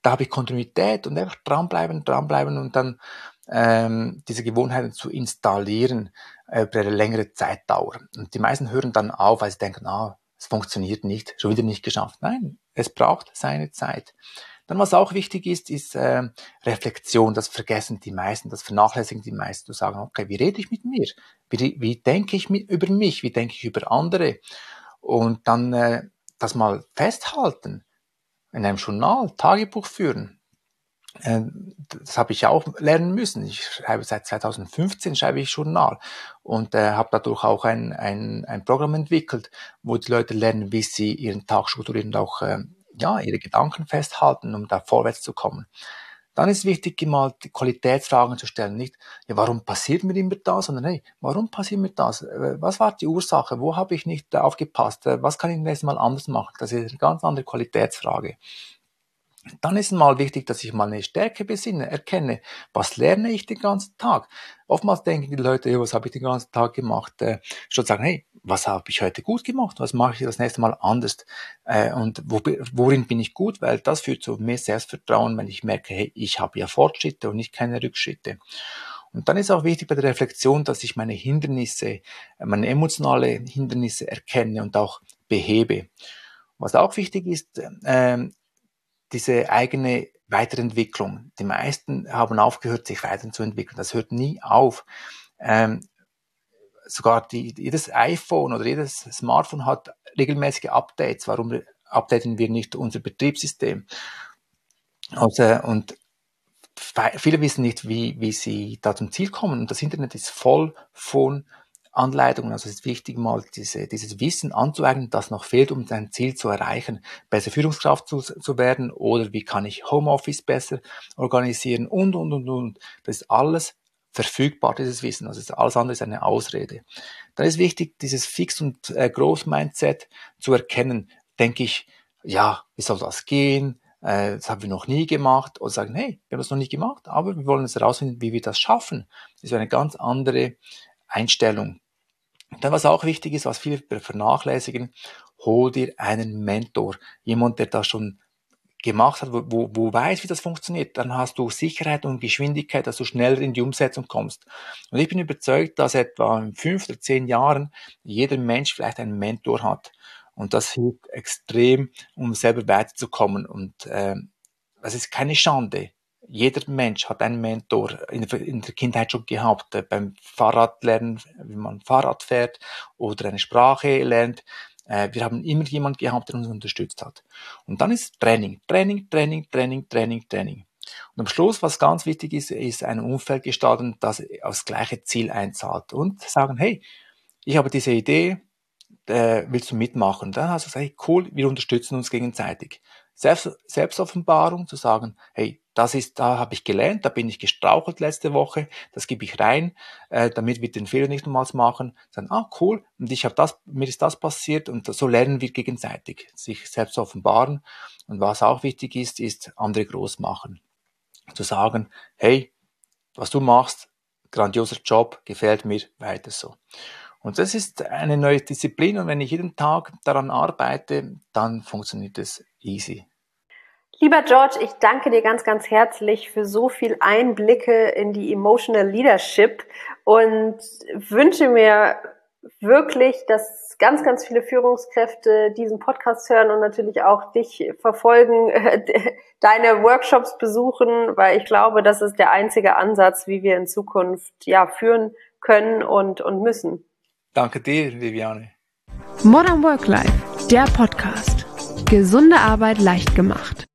da habe ich Kontinuität und einfach dranbleiben, dranbleiben und dann ähm, diese Gewohnheiten zu installieren äh, über eine längere Zeitdauer. Und die meisten hören dann auf, weil sie denken, ah, es funktioniert nicht, schon wieder nicht geschafft. Nein, es braucht seine Zeit. Dann, was auch wichtig ist, ist äh, Reflexion. Das vergessen die meisten, das vernachlässigen die meisten. Zu sagen, okay, wie rede ich mit mir? Wie, wie denke ich mit, über mich? Wie denke ich über andere? Und dann äh, das mal festhalten, in einem Journal, Tagebuch führen. Äh, das habe ich auch lernen müssen. Ich schreibe seit zweitausendfünfzehn schreibe ich Journal und äh, habe dadurch auch ein, ein, ein Programm entwickelt, wo die Leute lernen, wie sie ihren Tag strukturieren und auch äh, ja, ihre Gedanken festhalten, um da vorwärts zu kommen. Dann ist wichtig, mal die Qualitätsfragen zu stellen. Nicht, ja, warum passiert mir immer das, sondern hey, warum passiert mir das? Was war die Ursache? Wo habe ich nicht aufgepasst? Was kann ich nächstes Mal anders machen? Das ist eine ganz andere Qualitätsfrage. Dann ist mal wichtig, dass ich mal eine Stärke besinne, erkenne, was lerne ich den ganzen Tag. Oftmals denken die Leute, ja, was habe ich den ganzen Tag gemacht? Äh, statt sagen, hey, was habe ich heute gut gemacht? Was mache ich das nächste Mal anders? Äh, und wo, worin bin ich gut? Weil das führt zu mehr Selbstvertrauen, wenn ich merke, hey, ich habe ja Fortschritte und nicht keine Rückschritte. Und dann ist auch wichtig bei der Reflexion, dass ich meine Hindernisse, meine emotionale Hindernisse erkenne und auch behebe. Was auch wichtig ist, äh, diese eigene Weiterentwicklung. Die meisten haben aufgehört, sich weiterzuentwickeln. Das hört nie auf. Ähm, sogar die, jedes iPhone oder jedes Smartphone hat regelmäßige Updates. Warum updaten wir nicht unser Betriebssystem? Also, und viele wissen nicht, wie, wie sie da zum Ziel kommen. Und das Internet ist voll von Anleitungen. Also es ist wichtig, mal diese, dieses Wissen anzueignen, das noch fehlt, um sein Ziel zu erreichen, besser Führungskraft zu, zu werden oder wie kann ich Homeoffice besser organisieren und, und, und, und. Das ist alles verfügbar, dieses Wissen. Also alles andere ist eine Ausrede. Dann ist wichtig, dieses Fix- und äh, Growth-Mindset zu erkennen. Denke ich, ja, wie soll das gehen? Äh, das haben wir noch nie gemacht. Oder sagen, hey, wir haben das noch nie gemacht, aber wir wollen jetzt herausfinden, wie wir das schaffen. Das ist eine ganz andere Einstellung. Und dann, was auch wichtig ist, was viele vernachlässigen, hol dir einen Mentor. Jemand, der das schon gemacht hat, wo, wo, wo weiß, wie das funktioniert. Dann hast du Sicherheit und Geschwindigkeit, dass du schneller in die Umsetzung kommst. Und ich bin überzeugt, dass etwa in fünf oder zehn Jahren jeder Mensch vielleicht einen Mentor hat. Und das hilft extrem, um selber weiterzukommen. Und äh, das ist keine Schande. Jeder Mensch hat einen Mentor in der, in der Kindheit schon gehabt, äh, beim Fahrradlernen, wie man Fahrrad fährt oder eine Sprache lernt. Äh, wir haben immer jemanden gehabt, der uns unterstützt hat. Und dann ist Training, Training, Training, Training, Training, Training. Und am Schluss, was ganz wichtig ist, ist ein Umfeld gestalten, das aufs gleiche Ziel einzahlt. Und sagen, hey, ich habe diese Idee, äh, willst du mitmachen? Dann hast du gesagt, hey, cool, wir unterstützen uns gegenseitig. Selbst, Selbstoffenbarung, zu sagen, hey, das ist, da habe ich gelernt, da bin ich gestrauchelt letzte Woche, das gebe ich rein, äh, damit wir den Fehler nicht nochmals machen. Sagen, ah, cool, und ich habe das, mir ist das passiert und so lernen wir gegenseitig, sich selbst offenbaren. Und was auch wichtig ist, ist andere groß machen. Zu sagen, hey, was du machst, grandioser Job, gefällt mir, weiter so. Und das ist eine neue Disziplin und wenn ich jeden Tag daran arbeite, dann funktioniert es easy. Lieber George, ich danke dir ganz, ganz herzlich für so viel Einblicke in die Emotional Leadership und wünsche mir wirklich, dass ganz, ganz viele Führungskräfte diesen Podcast hören und natürlich auch dich verfolgen, deine Workshops besuchen, weil ich glaube, das ist der einzige Ansatz, wie wir in Zukunft ja führen können und, und müssen. Danke dir, Viviane. Modern Work Life, der Podcast. Gesunde Arbeit leicht gemacht.